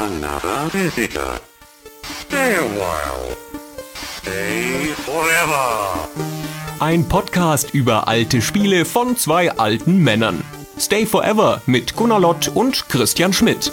Another visitor. Stay a while. Stay forever. Ein Podcast über alte Spiele von zwei alten Männern. Stay Forever mit Gunnar Lott und Christian Schmidt.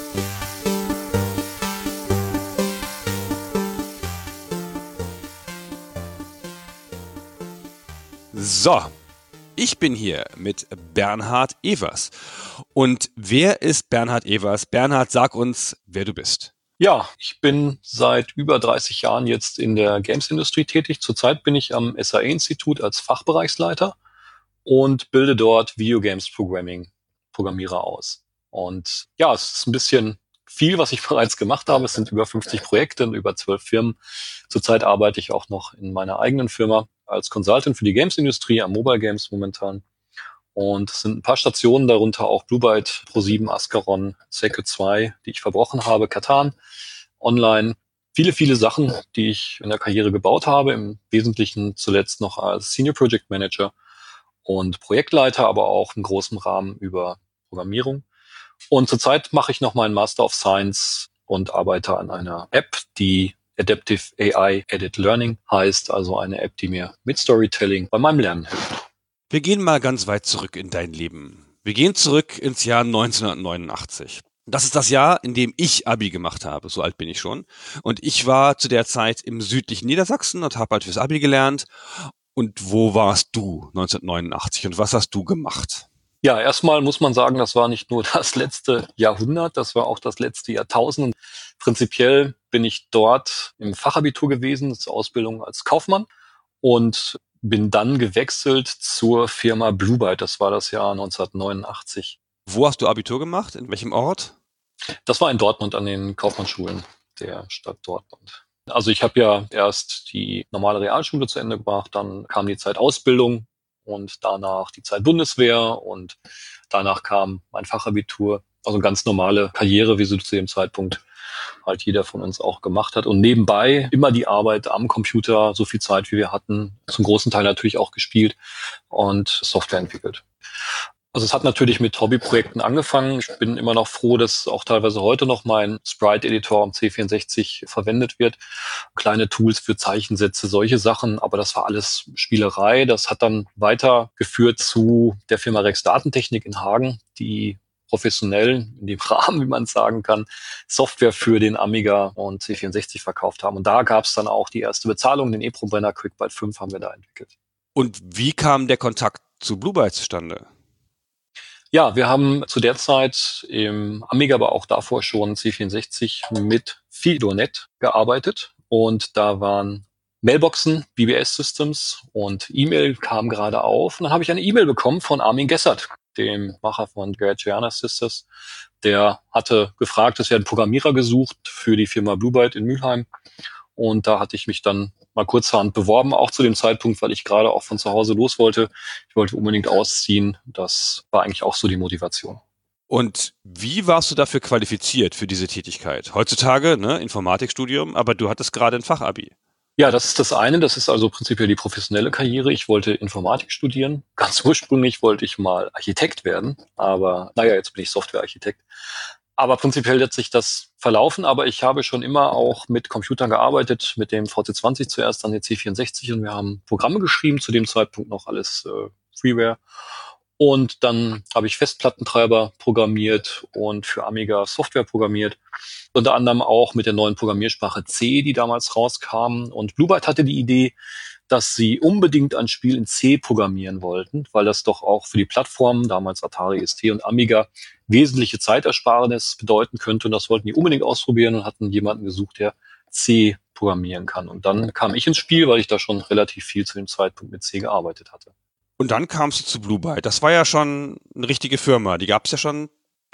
So, ich bin hier mit Bernhard Evers. Und wer ist Bernhard Evers? Bernhard, sag uns, wer du bist. Ja, ich bin seit über 30 Jahren jetzt in der Games-Industrie tätig. Zurzeit bin ich am SAE-Institut als Fachbereichsleiter und bilde dort Videogames-Programmierer aus. Und ja, es ist ein bisschen viel, was ich bereits gemacht habe. Es sind über 50 Projekte in über 12 Firmen. Zurzeit arbeite ich auch noch in meiner eigenen Firma als Consultant für die Games-Industrie am Mobile Games momentan. Und es sind ein paar Stationen, darunter auch Blue Byte, Pro7, Ascaron, Secret 2, die ich verbrochen habe, Catan, online. Viele Sachen, die ich in der Karriere gebaut habe, im Wesentlichen zuletzt noch als Senior Project Manager und Projektleiter, aber auch in großem Rahmen über Programmierung. Und zurzeit mache ich noch meinen Master of Science und arbeite an einer App, die Adaptive AI Edit Learning heißt, also eine App, die mir mit Storytelling bei meinem Lernen hilft. Wir gehen mal ganz weit zurück in dein Leben. Wir gehen zurück ins Jahr 1989. Das ist das Jahr, in dem ich Abi gemacht habe. So alt bin ich schon. Und ich war zu der Zeit im südlichen Niedersachsen und habe halt fürs Abi gelernt. Und wo warst du 1989 und was hast du gemacht? Ja, erstmal muss man sagen, das war nicht nur das letzte Jahrhundert, das war auch das letzte Jahrtausend. Prinzipiell bin ich dort im Fachabitur gewesen, zur Ausbildung als Kaufmann und bin dann gewechselt zur Firma Blue Byte. Das war das Jahr 1989. Wo hast du Abitur gemacht? In welchem Ort? Das war in Dortmund an den Kaufmannsschulen der Stadt Dortmund. Also ich habe ja erst die normale Realschule zu Ende gebracht, dann kam die Zeit Ausbildung und danach die Zeit Bundeswehr und danach kam mein Fachabitur. Also ganz normale Karriere, wie sie zu dem Zeitpunkt halt jeder von uns auch gemacht hat. Und nebenbei immer die Arbeit am Computer, so viel Zeit wie wir hatten, zum großen Teil natürlich auch gespielt und Software entwickelt. Also es hat natürlich mit Hobbyprojekten angefangen. Ich bin immer noch froh, dass auch teilweise heute noch mein Sprite-Editor am C64 verwendet wird. Kleine Tools für Zeichensätze, solche Sachen. Aber das war alles Spielerei. Das hat dann weitergeführt zu der Firma Rex Datentechnik in Hagen, die professionell in dem Rahmen, wie man sagen kann, Software für den Amiga und C64 verkauft haben. Und da gab es dann auch die erste Bezahlung, den EPROM-Brenner QuickByte 5 haben wir da entwickelt. Und wie kam der Kontakt zu Blue Byte zustande? Ja, wir haben zu der Zeit im Amiga, aber auch davor schon C64 mit FidoNet gearbeitet. Und da waren Mailboxen, BBS-Systems und E-Mail kam gerade auf. Und dann habe ich eine E-Mail bekommen von Armin Gessert, dem Macher von Garage Giana Sisters. Der hatte gefragt, es werden Programmierer gesucht für die Firma Blue Byte in Mülheim. Und da hatte ich mich dann mal kurzerhand beworben, auch zu dem Zeitpunkt, weil ich gerade auch von zu Hause los wollte. Ich wollte unbedingt ausziehen. Das war eigentlich auch so die Motivation. Und wie warst du dafür qualifiziert für diese Tätigkeit? Heutzutage, Informatikstudium, aber du hattest gerade ein Fachabi. Ja, das ist das eine. Das ist also prinzipiell die professionelle Karriere. Ich wollte Informatik studieren. Ganz ursprünglich wollte ich mal Architekt werden. Aber jetzt bin ich Softwarearchitekt. Aber prinzipiell hat sich das verlaufen. Aber ich habe schon immer auch mit Computern gearbeitet, mit dem VC20 zuerst, dann den C64. Und wir haben Programme geschrieben, zu dem Zeitpunkt noch alles Freeware. Und dann habe ich Festplattentreiber programmiert und für Amiga Software programmiert. Unter anderem auch mit der neuen Programmiersprache C, die damals rauskam. Und Blue Byte hatte die Idee, dass sie unbedingt ein Spiel in C programmieren wollten, weil das doch auch für die Plattformen, damals Atari ST und Amiga, wesentliche Zeitersparnis bedeuten könnte. Und das wollten die unbedingt ausprobieren und hatten jemanden gesucht, der C programmieren kann. Und dann kam ich ins Spiel, weil ich da schon relativ viel zu dem Zeitpunkt mit C gearbeitet hatte. Und dann kamst du zu Blue Byte. Das war ja schon eine richtige Firma. Die gab es ja schon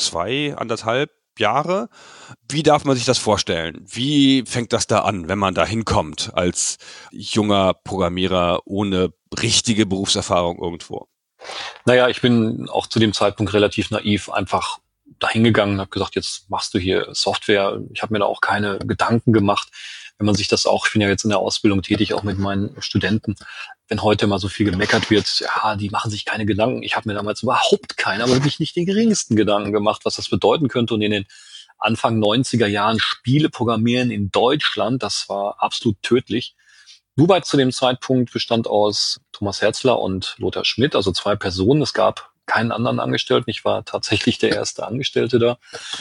2,5 Jahre. Wie darf man sich das vorstellen? Wie fängt das da an, wenn man da hinkommt als junger Programmierer ohne richtige Berufserfahrung irgendwo? Ich bin auch zu dem Zeitpunkt relativ naiv einfach dahingegangen und habe gesagt, jetzt machst du hier Software. Ich habe mir da auch keine Gedanken gemacht. Wenn man sich das auch, ich bin ja jetzt in der Ausbildung tätig, auch mit meinen Studenten, wenn heute mal so viel gemeckert wird, ja, die machen sich keine Gedanken. Ich habe mir damals überhaupt keine, aber wirklich nicht den geringsten Gedanken gemacht, was das bedeuten könnte. Und in den Anfang 90er Jahren Spiele programmieren in Deutschland, das war absolut tödlich. Blue zu dem Zeitpunkt bestand aus Thomas Herzler und Lothar Schmidt, also 2 Personen. Es gab keinen anderen Angestellten. Ich war tatsächlich der erste Angestellte da.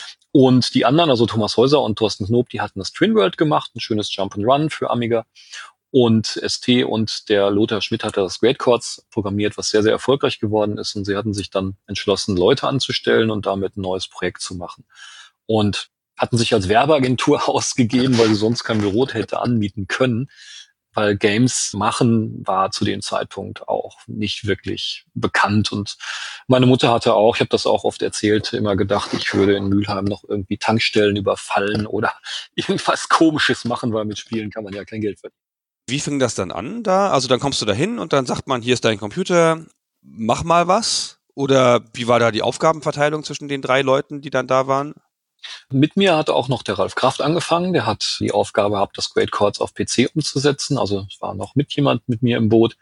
Und die anderen, also Thomas Häuser und Thorsten Knob, die hatten das Twin World gemacht, ein schönes Jump'n'Run für Amiga. Und ST und der Lothar Schmidt hatte das Great Chords programmiert, was sehr, sehr erfolgreich geworden ist. Und sie hatten sich dann entschlossen, Leute anzustellen und damit ein neues Projekt zu machen. Und hatten sich als Werbeagentur ausgegeben, weil sie sonst kein Büro hätte anmieten können. Weil Games machen war zu dem Zeitpunkt auch nicht wirklich bekannt. Und meine Mutter hatte auch, ich habe das auch oft erzählt, immer gedacht, ich würde in Mülheim noch irgendwie Tankstellen überfallen oder irgendwas Komisches machen, weil mit Spielen kann man ja kein Geld verdienen. Wie fing das dann an da? Also dann kommst du da hin und dann sagt man, hier ist dein Computer, mach mal was? Oder wie war da die Aufgabenverteilung zwischen den 3 Leuten, die dann da waren? Mit mir hat auch noch der Ralf Kraft angefangen. Der hat die Aufgabe gehabt, das Great Chords auf PC umzusetzen. Also es war noch jemand mit mir im Boot.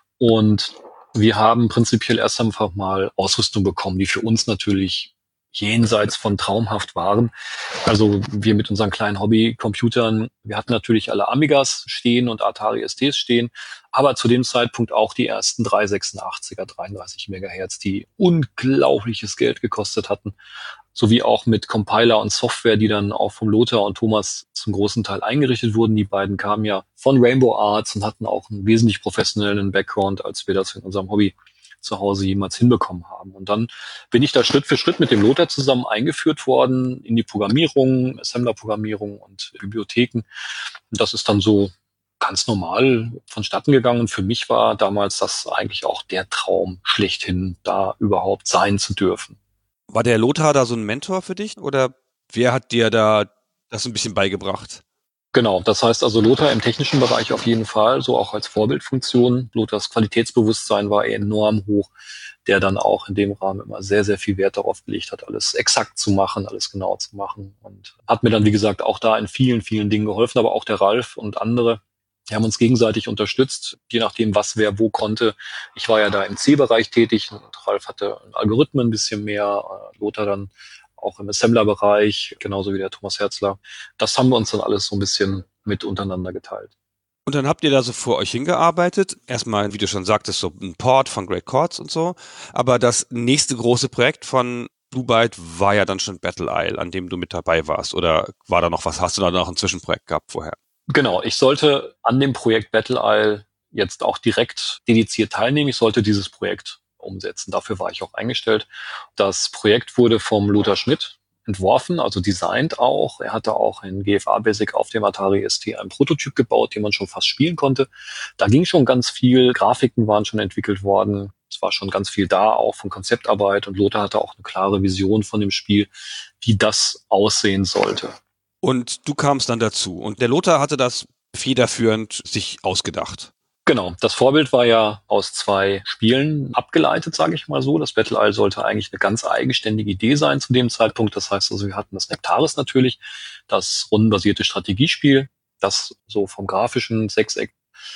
Und wir haben prinzipiell erst einfach mal Ausrüstung bekommen, die für uns natürlich jenseits von traumhaft waren. Also wir mit unseren kleinen Hobbycomputern, wir hatten natürlich alle Amigas stehen und Atari STs stehen, aber zu dem Zeitpunkt auch die ersten 386er, 33 Megahertz, die unglaubliches Geld gekostet hatten, sowie auch mit Compiler und Software, die dann auch vom Lothar und Thomas zum großen Teil eingerichtet wurden. Die beiden kamen ja von Rainbow Arts und hatten auch einen wesentlich professionellen Background, als wir das in unserem Hobby zu Hause jemals hinbekommen haben. Und dann bin ich da Schritt für Schritt mit dem Lothar zusammen eingeführt worden in die Programmierung, Assembler-Programmierung und Bibliotheken. Und das ist dann so ganz normal vonstatten gegangen. Und für mich war damals das eigentlich auch der Traum schlechthin, da überhaupt sein zu dürfen. War der Lothar da so ein Mentor für dich oder wer hat dir da das ein bisschen beigebracht? Genau, das heißt also Lothar im technischen Bereich auf jeden Fall, so auch als Vorbildfunktion. Lothars Qualitätsbewusstsein war enorm hoch, der dann auch in dem Rahmen immer sehr, sehr viel Wert darauf gelegt hat, alles exakt zu machen, alles genau zu machen und hat mir dann, wie gesagt, auch da in vielen, vielen Dingen geholfen, aber auch der Ralf und andere, die haben uns gegenseitig unterstützt, je nachdem, was wer wo konnte. Ich war ja da im C-Bereich tätig und Ralf hatte Algorithmen ein bisschen mehr, Lothar dann auch im Assembler-Bereich, genauso wie der Thomas Herzler. Das haben wir uns dann alles so ein bisschen mit untereinander geteilt. Und dann habt ihr da so vor euch hingearbeitet. Erstmal, wie du schon sagtest, so ein Port von Great Chords und so. Aber das nächste große Projekt von Blue Byte war ja dann schon Battle Isle, an dem du mit dabei warst. Oder war da noch was? Hast du da noch ein Zwischenprojekt gehabt vorher? Genau, ich sollte an dem Projekt Battle Isle jetzt auch direkt dediziert teilnehmen. Ich sollte dieses Projekt umsetzen. Dafür war ich auch eingestellt. Das Projekt wurde vom Lothar Schmidt entworfen, also designt auch. Er hatte auch in GFA Basic auf dem Atari ST einen Prototyp gebaut, den man schon fast spielen konnte. Da ging schon ganz viel. Grafiken waren schon entwickelt worden. Es war schon ganz viel da, auch von Konzeptarbeit. Und Lothar hatte auch eine klare Vision von dem Spiel, wie das aussehen sollte. Und du kamst dann dazu. Und der Lothar hatte das federführend sich ausgedacht. Genau, das Vorbild war ja aus 2 Spielen abgeleitet, sage ich mal so. Das Battle Isle sollte eigentlich eine ganz eigenständige Idee sein zu dem Zeitpunkt. Das heißt also, wir hatten das Nektaris natürlich, das rundenbasierte Strategiespiel, das so vom grafischen Sechseck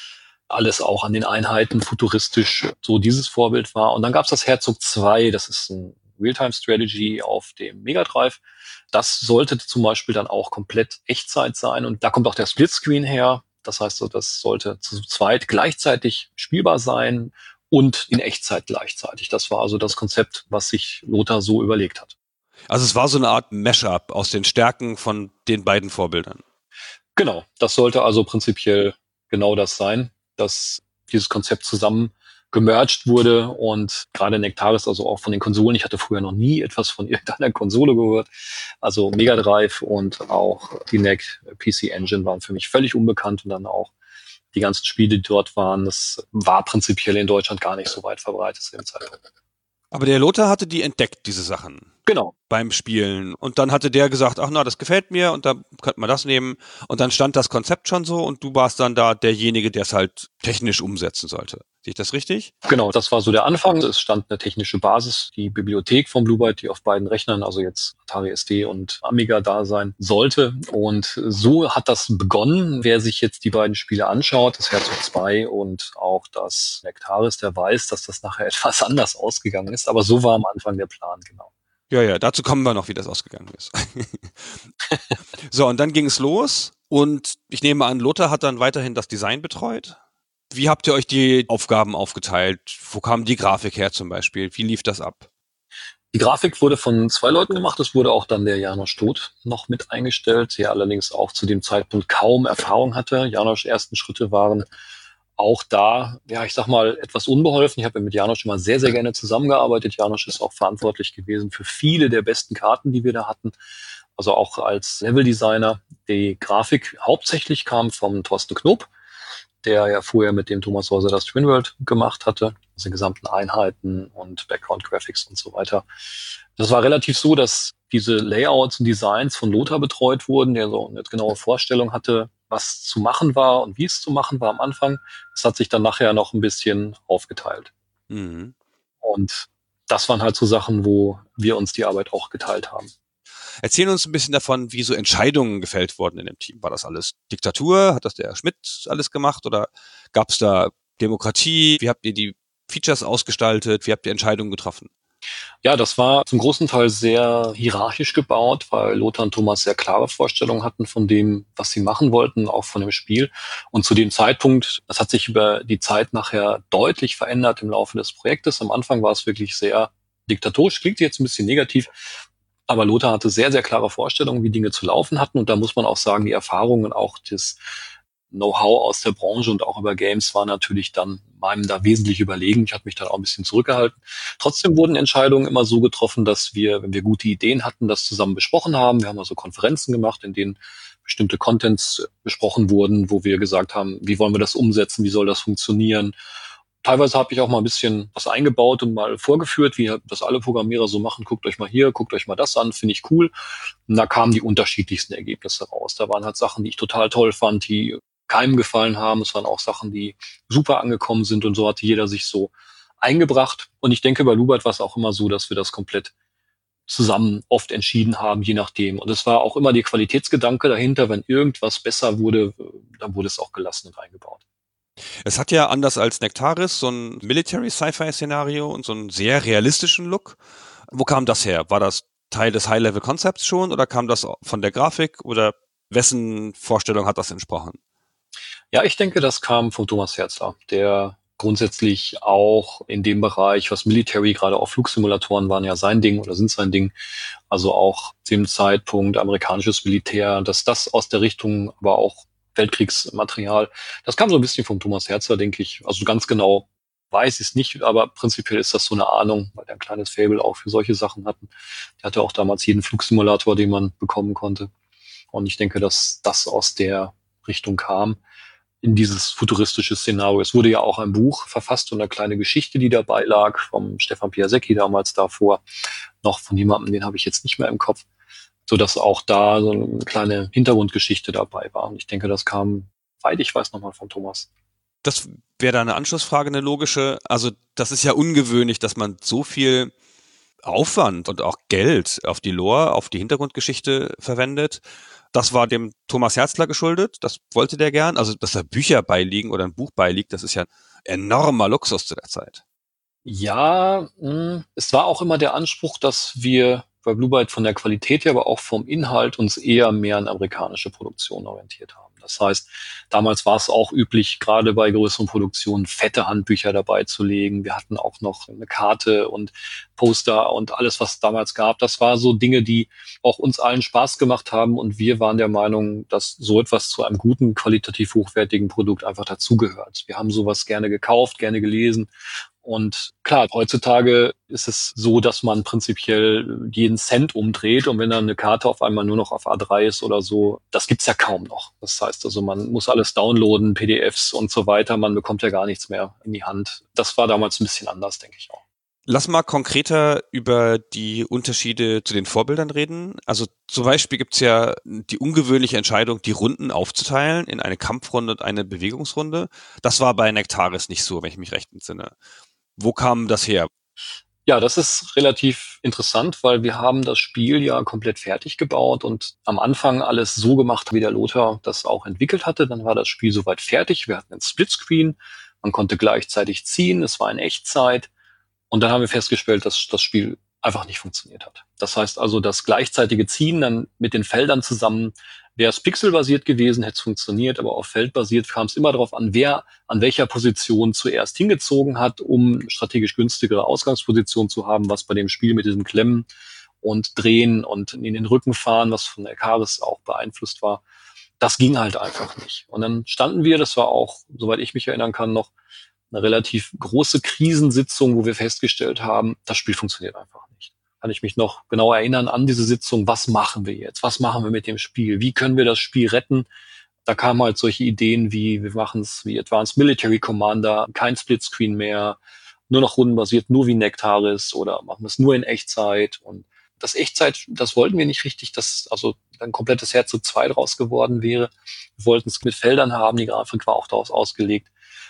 alles auch an den Einheiten futuristisch so dieses Vorbild war. Und dann gab es das Herzog 2, das ist ein Realtime-Strategy auf dem Mega Drive. Das sollte zum Beispiel dann auch komplett Echtzeit sein. Und da kommt auch der Splitscreen her. Das heißt, das sollte zu zweit gleichzeitig spielbar sein und in Echtzeit gleichzeitig. Das war also das Konzept, was sich Lothar so überlegt hat. Also es war so eine Art Mashup aus den Stärken von den beiden Vorbildern. Genau, das sollte also prinzipiell genau das sein, dass dieses Konzept zusammen gemerged wurde und gerade Nektaris, also auch von den Konsolen, ich hatte früher noch nie etwas von irgendeiner Konsole gehört, also Mega Drive und auch die NEC PC Engine waren für mich völlig unbekannt und dann auch die ganzen Spiele, die dort waren, das war prinzipiell in Deutschland gar nicht so weit verbreitet zu dem Zeitpunkt. Aber der Lothar hatte die entdeckt, diese Sachen. Genau. Beim Spielen. Und dann hatte der gesagt, ach na, das gefällt mir und da könnte man das nehmen. Und dann stand das Konzept schon so und du warst dann da derjenige, der es halt technisch umsetzen sollte. Sehe ich das richtig? Genau, das war so der Anfang. Es stand eine technische Basis, die Bibliothek von Blue Byte, die auf beiden Rechnern, also jetzt Atari ST und Amiga da sein sollte. Und so hat das begonnen. Wer sich jetzt die beiden Spiele anschaut, das Herzog 2 und auch das Nektaris, der weiß, dass das nachher etwas anders ausgegangen ist. Aber so war am Anfang der Plan, genau. Ja, dazu kommen wir noch, wie das ausgegangen ist. So, und dann ging es los und ich nehme an, Lothar hat dann weiterhin das Design betreut. Wie habt ihr euch die Aufgaben aufgeteilt? Wo kam die Grafik her zum Beispiel? Wie lief das ab? Die Grafik wurde von 2 Leuten gemacht. Es wurde auch dann der Janosch Todt noch mit eingestellt, der allerdings auch zu dem Zeitpunkt kaum Erfahrung hatte. Janoschs ersten Schritte waren auch da, ja, ich sag mal, etwas unbeholfen. Ich habe ja mit Janosch immer sehr, sehr gerne zusammengearbeitet. Janosch ist auch verantwortlich gewesen für viele der besten Karten, die wir da hatten. Also auch als Leveldesigner. Die Grafik hauptsächlich kam vom Thorsten Knob, der ja vorher mit dem Thomas Häuser das Twin World gemacht hatte, also die gesamten Einheiten und Background Graphics und so weiter. Das war relativ so, dass diese Layouts und Designs von Lothar betreut wurden, der so eine genaue Vorstellung hatte, was zu machen war und wie es zu machen war am Anfang. Das hat sich dann nachher noch ein bisschen aufgeteilt. Mhm. Und das waren halt so Sachen, wo wir uns die Arbeit auch geteilt haben. Erzähl uns ein bisschen davon, wie so Entscheidungen gefällt wurden in dem Team. War das alles Diktatur? Hat das der Schmidt alles gemacht? Oder gab es da Demokratie? Wie habt ihr die Features ausgestaltet? Wie habt ihr Entscheidungen getroffen? Ja, das war zum großen Teil sehr hierarchisch gebaut, weil Lothar und Thomas sehr klare Vorstellungen hatten von dem, was sie machen wollten, auch von dem Spiel. Und zu dem Zeitpunkt, das hat sich über die Zeit nachher deutlich verändert im Laufe des Projektes. Am Anfang war es wirklich sehr diktatorisch, klingt jetzt ein bisschen negativ, aber Lothar hatte sehr, sehr klare Vorstellungen, wie Dinge zu laufen hatten. Und da muss man auch sagen, die Erfahrungen, auch das Know-how aus der Branche und auch über Games war natürlich dann meinem da wesentlich überlegen. Ich habe mich dann auch ein bisschen zurückgehalten. Trotzdem wurden Entscheidungen immer so getroffen, dass wir, wenn wir gute Ideen hatten, das zusammen besprochen haben. Wir haben also Konferenzen gemacht, in denen bestimmte Contents besprochen wurden, wo wir gesagt haben, wie wollen wir das umsetzen, wie soll das funktionieren. Teilweise habe ich auch mal ein bisschen was eingebaut und mal vorgeführt, wie das alle Programmierer so machen. Guckt euch mal hier, guckt euch mal das an, finde ich cool. Und da kamen die unterschiedlichsten Ergebnisse raus. Da waren halt Sachen, die ich total toll fand, die keinem gefallen haben. Es waren auch Sachen, die super angekommen sind und so hatte jeder sich so eingebracht. Und ich denke, bei Lubert war es auch immer so, dass wir das komplett zusammen oft entschieden haben, je nachdem. Und es war auch immer der Qualitätsgedanke dahinter, wenn irgendwas besser wurde, dann wurde es auch gelassen und eingebaut. Es hat ja anders als Nectaris so ein Military-Sci-Fi-Szenario und so einen sehr realistischen Look. Wo kam das her? War das Teil des High-Level-Konzepts schon oder kam das von der Grafik oder wessen Vorstellung hat das entsprochen? Ja, ich denke, das kam von Thomas Herzler, der grundsätzlich auch in dem Bereich, was Military, gerade auch Flugsimulatoren waren ja sein Ding oder sind sein Ding, also auch zu dem Zeitpunkt amerikanisches Militär, dass das aus der Richtung, aber auch Weltkriegsmaterial, das kam so ein bisschen von Thomas Herzler, denke ich. Also ganz genau weiß ich es nicht, aber prinzipiell ist das so eine Ahnung, weil er ein kleines Faible auch für solche Sachen hatten. Der hatte auch damals jeden Flugsimulator, den man bekommen konnte. Und ich denke, dass das aus der Richtung kam in dieses futuristische Szenario. Es wurde ja auch ein Buch verfasst und eine kleine Geschichte, die dabei lag, vom Stefan Piasecki damals davor, noch von jemandem, den habe ich jetzt nicht mehr im Kopf, so dass auch da so eine kleine Hintergrundgeschichte dabei war. Und ich denke, das kam, weit ich weiß, nochmal von Thomas. Das wäre da eine Anschlussfrage, eine logische. Also das ist ja ungewöhnlich, dass man so viel Aufwand und auch Geld auf die Lore, auf die Hintergrundgeschichte verwendet. Das war dem Thomas Herzler geschuldet. Das wollte der gern. Also, dass da Bücher beiliegen oder ein Buch beiliegt, das ist ja enormer Luxus zu der Zeit. Ja, es war auch immer der Anspruch, dass wir bei Blue Byte von der Qualität her, aber auch vom Inhalt uns eher mehr an amerikanische Produktionen orientiert haben. Das heißt, damals war es auch üblich, gerade bei größeren Produktionen fette Handbücher dabei zu legen. Wir hatten auch noch eine Karte und Poster und alles, was es damals gab. Das war so Dinge, die auch uns allen Spaß gemacht haben. Und wir waren der Meinung, dass so etwas zu einem guten, qualitativ hochwertigen Produkt einfach dazugehört. Wir haben sowas gerne gekauft, gerne gelesen. Und klar, heutzutage ist es so, dass man prinzipiell jeden Cent umdreht und wenn dann eine Karte auf einmal nur noch auf A3 ist oder so, das gibt's ja kaum noch. Das heißt also, man muss alles downloaden, PDFs und so weiter, man bekommt ja gar nichts mehr in die Hand. Das war damals ein bisschen anders, denke ich auch. Lass mal konkreter über die Unterschiede zu den Vorbildern reden. Also zum Beispiel gibt's ja die ungewöhnliche Entscheidung, die Runden aufzuteilen in eine Kampfrunde und eine Bewegungsrunde. Das war bei Nectaris nicht so, wenn ich mich recht entsinne. Wo kam das her? Ja, das ist relativ interessant, weil wir haben das Spiel ja komplett fertig gebaut und am Anfang alles so gemacht, wie der Lothar das auch entwickelt hatte. Dann war das Spiel soweit fertig. Wir hatten einen Splitscreen, man konnte gleichzeitig ziehen, es war in Echtzeit. Und dann haben wir festgestellt, dass das Spiel einfach nicht funktioniert hat. Das heißt also, das gleichzeitige Ziehen dann mit den Feldern zusammen, wäre es pixelbasiert gewesen, hätte es funktioniert, aber auf feldbasiert kam es immer darauf an, wer an welcher Position zuerst hingezogen hat, um strategisch günstigere Ausgangsposition zu haben, was bei dem Spiel mit diesem Klemmen und Drehen und in den Rücken fahren, was von Ekaris auch beeinflusst war, das ging halt einfach nicht. Und dann standen wir, das war auch, soweit ich mich erinnern kann, noch eine relativ große Krisensitzung, wo wir festgestellt haben, das Spiel funktioniert einfach nicht. Kann ich mich noch genau erinnern an diese Sitzung, was machen wir jetzt? Was machen wir mit dem Spiel? Wie können wir das Spiel retten? Da kamen halt solche Ideen wie, wir machen es wie Advanced Military Commander, kein Splitscreen mehr, nur noch rundenbasiert, nur wie Nectaris oder machen wir es nur in Echtzeit. Und das Echtzeit, das wollten wir nicht richtig, dass also ein komplettes Herzog 2 draus geworden wäre. Wir wollten es mit Feldern haben, die Grafik war auch daraus ausgelegt.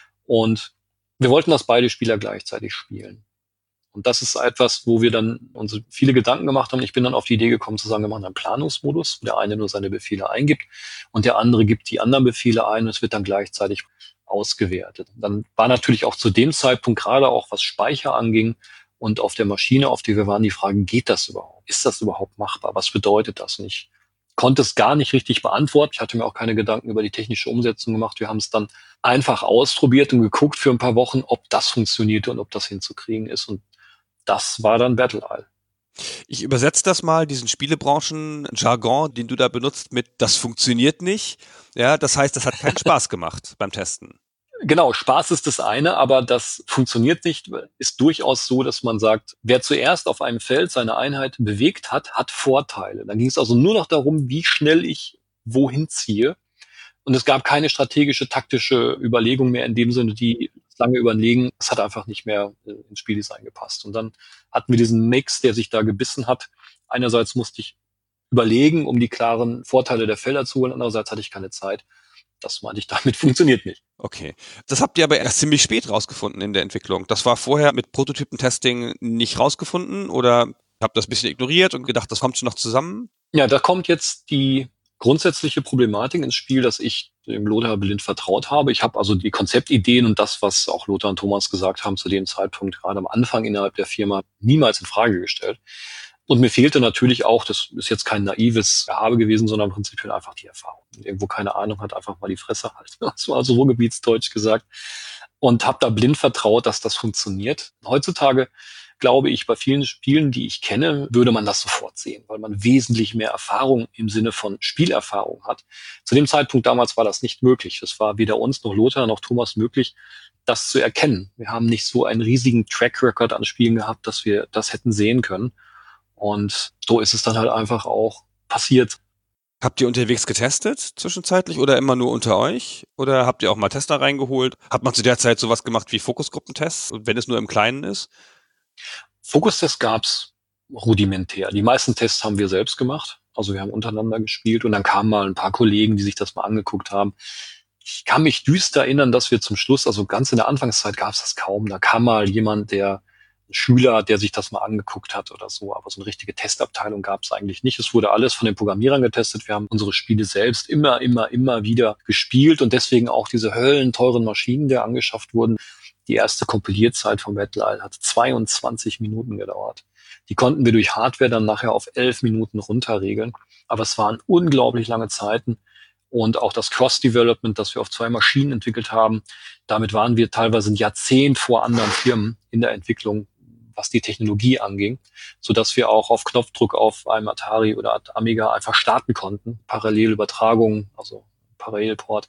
Und wir wollten, dass beide Spieler gleichzeitig spielen. Und das ist etwas, wo wir dann uns viele Gedanken gemacht haben. Ich bin dann auf die Idee gekommen zu sagen, wir machen einen Planungsmodus, wo der eine nur seine Befehle eingibt und der andere gibt die anderen Befehle ein und es wird dann gleichzeitig ausgewertet. Dann war natürlich auch zu dem Zeitpunkt gerade auch, was Speicher anging und auf der Maschine, auf die wir waren, die Frage, geht das überhaupt? Ist das überhaupt machbar? Was bedeutet das nicht? Konnte es gar nicht richtig beantworten. Ich hatte mir auch keine Gedanken über die technische Umsetzung gemacht. Wir haben es dann einfach ausprobiert und geguckt für ein paar Wochen, ob das funktionierte und ob das hinzukriegen ist. Und das war dann Battle Isle. Ich übersetze das mal, diesen Spielebranchen-Jargon, den du da benutzt, mit das funktioniert nicht. Ja, das heißt, das hat keinen Spaß gemacht beim Testen. Genau, Spaß ist das eine, aber das funktioniert nicht, ist durchaus so, dass man sagt, wer zuerst auf einem Feld seine Einheit bewegt hat, hat Vorteile. Dann ging es also nur noch darum, wie schnell ich wohin ziehe. Und es gab keine strategische, taktische Überlegung mehr in dem Sinne, die lange überlegen. Es hat einfach nicht mehr ins Spieldesign gepasst. Und dann hatten wir diesen Mix, der sich da gebissen hat. Einerseits musste ich überlegen, um die klaren Vorteile der Felder zu holen. Andererseits hatte ich keine Zeit. Das meinte ich damit, funktioniert nicht. Okay. Das habt ihr aber erst ziemlich spät rausgefunden in der Entwicklung. Das war vorher mit Prototypentesting nicht rausgefunden oder habt das ein bisschen ignoriert und gedacht, das kommt schon noch zusammen? Ja, da kommt jetzt die grundsätzliche Problematik ins Spiel, dass ich dem Lothar blind vertraut habe. Ich habe also die Konzeptideen und das, was auch Lothar und Thomas gesagt haben zu dem Zeitpunkt, gerade am Anfang innerhalb der Firma, niemals in Frage gestellt. Und mir fehlte natürlich auch, das ist jetzt kein naives Gehabe gewesen, sondern prinzipiell einfach die Erfahrung. Irgendwo keine Ahnung hat, einfach mal die Fresse halten. Das war so ruhrgebietsdeutsch gesagt. Und habe da blind vertraut, dass das funktioniert. Heutzutage glaube ich, bei vielen Spielen, die ich kenne, würde man das sofort sehen, weil man wesentlich mehr Erfahrung im Sinne von Spielerfahrung hat. Zu dem Zeitpunkt damals war das nicht möglich. Das war weder uns noch Lothar noch Thomas möglich, das zu erkennen. Wir haben nicht so einen riesigen Track Record an Spielen gehabt, dass wir das hätten sehen können. Und so ist es dann halt einfach auch passiert. Habt ihr unterwegs getestet zwischenzeitlich oder immer nur unter euch? Oder habt ihr auch mal Tester reingeholt? Hat man zu der Zeit sowas gemacht wie Fokusgruppentests, wenn es nur im Kleinen ist? Fokustests gab's rudimentär. Die meisten Tests haben wir selbst gemacht. Also wir haben untereinander gespielt und dann kamen mal ein paar Kollegen, die sich das mal angeguckt haben. Ich kann mich düster erinnern, dass wir zum Schluss, also ganz in der Anfangszeit gab's das kaum. Da kam mal jemand, ein Schüler, der sich das mal angeguckt hat oder so, aber so eine richtige Testabteilung gab's eigentlich nicht. Es wurde alles von den Programmierern getestet. Wir haben unsere Spiele selbst immer wieder gespielt und deswegen auch diese höllenteuren Maschinen, die angeschafft wurden. Die erste Kompilierzeit von Battle Isle hat 22 Minuten gedauert. Die konnten wir durch Hardware dann nachher auf 11 Minuten runterregeln. Aber es waren unglaublich lange Zeiten. Und auch das Cross-Development, das wir auf 2 Maschinen entwickelt haben, damit waren wir teilweise ein Jahrzehnt vor anderen Firmen in der Entwicklung, was die Technologie anging, sodass wir auch auf Knopfdruck auf einem Atari oder Amiga einfach starten konnten. Parallelübertragung, also Parallelport.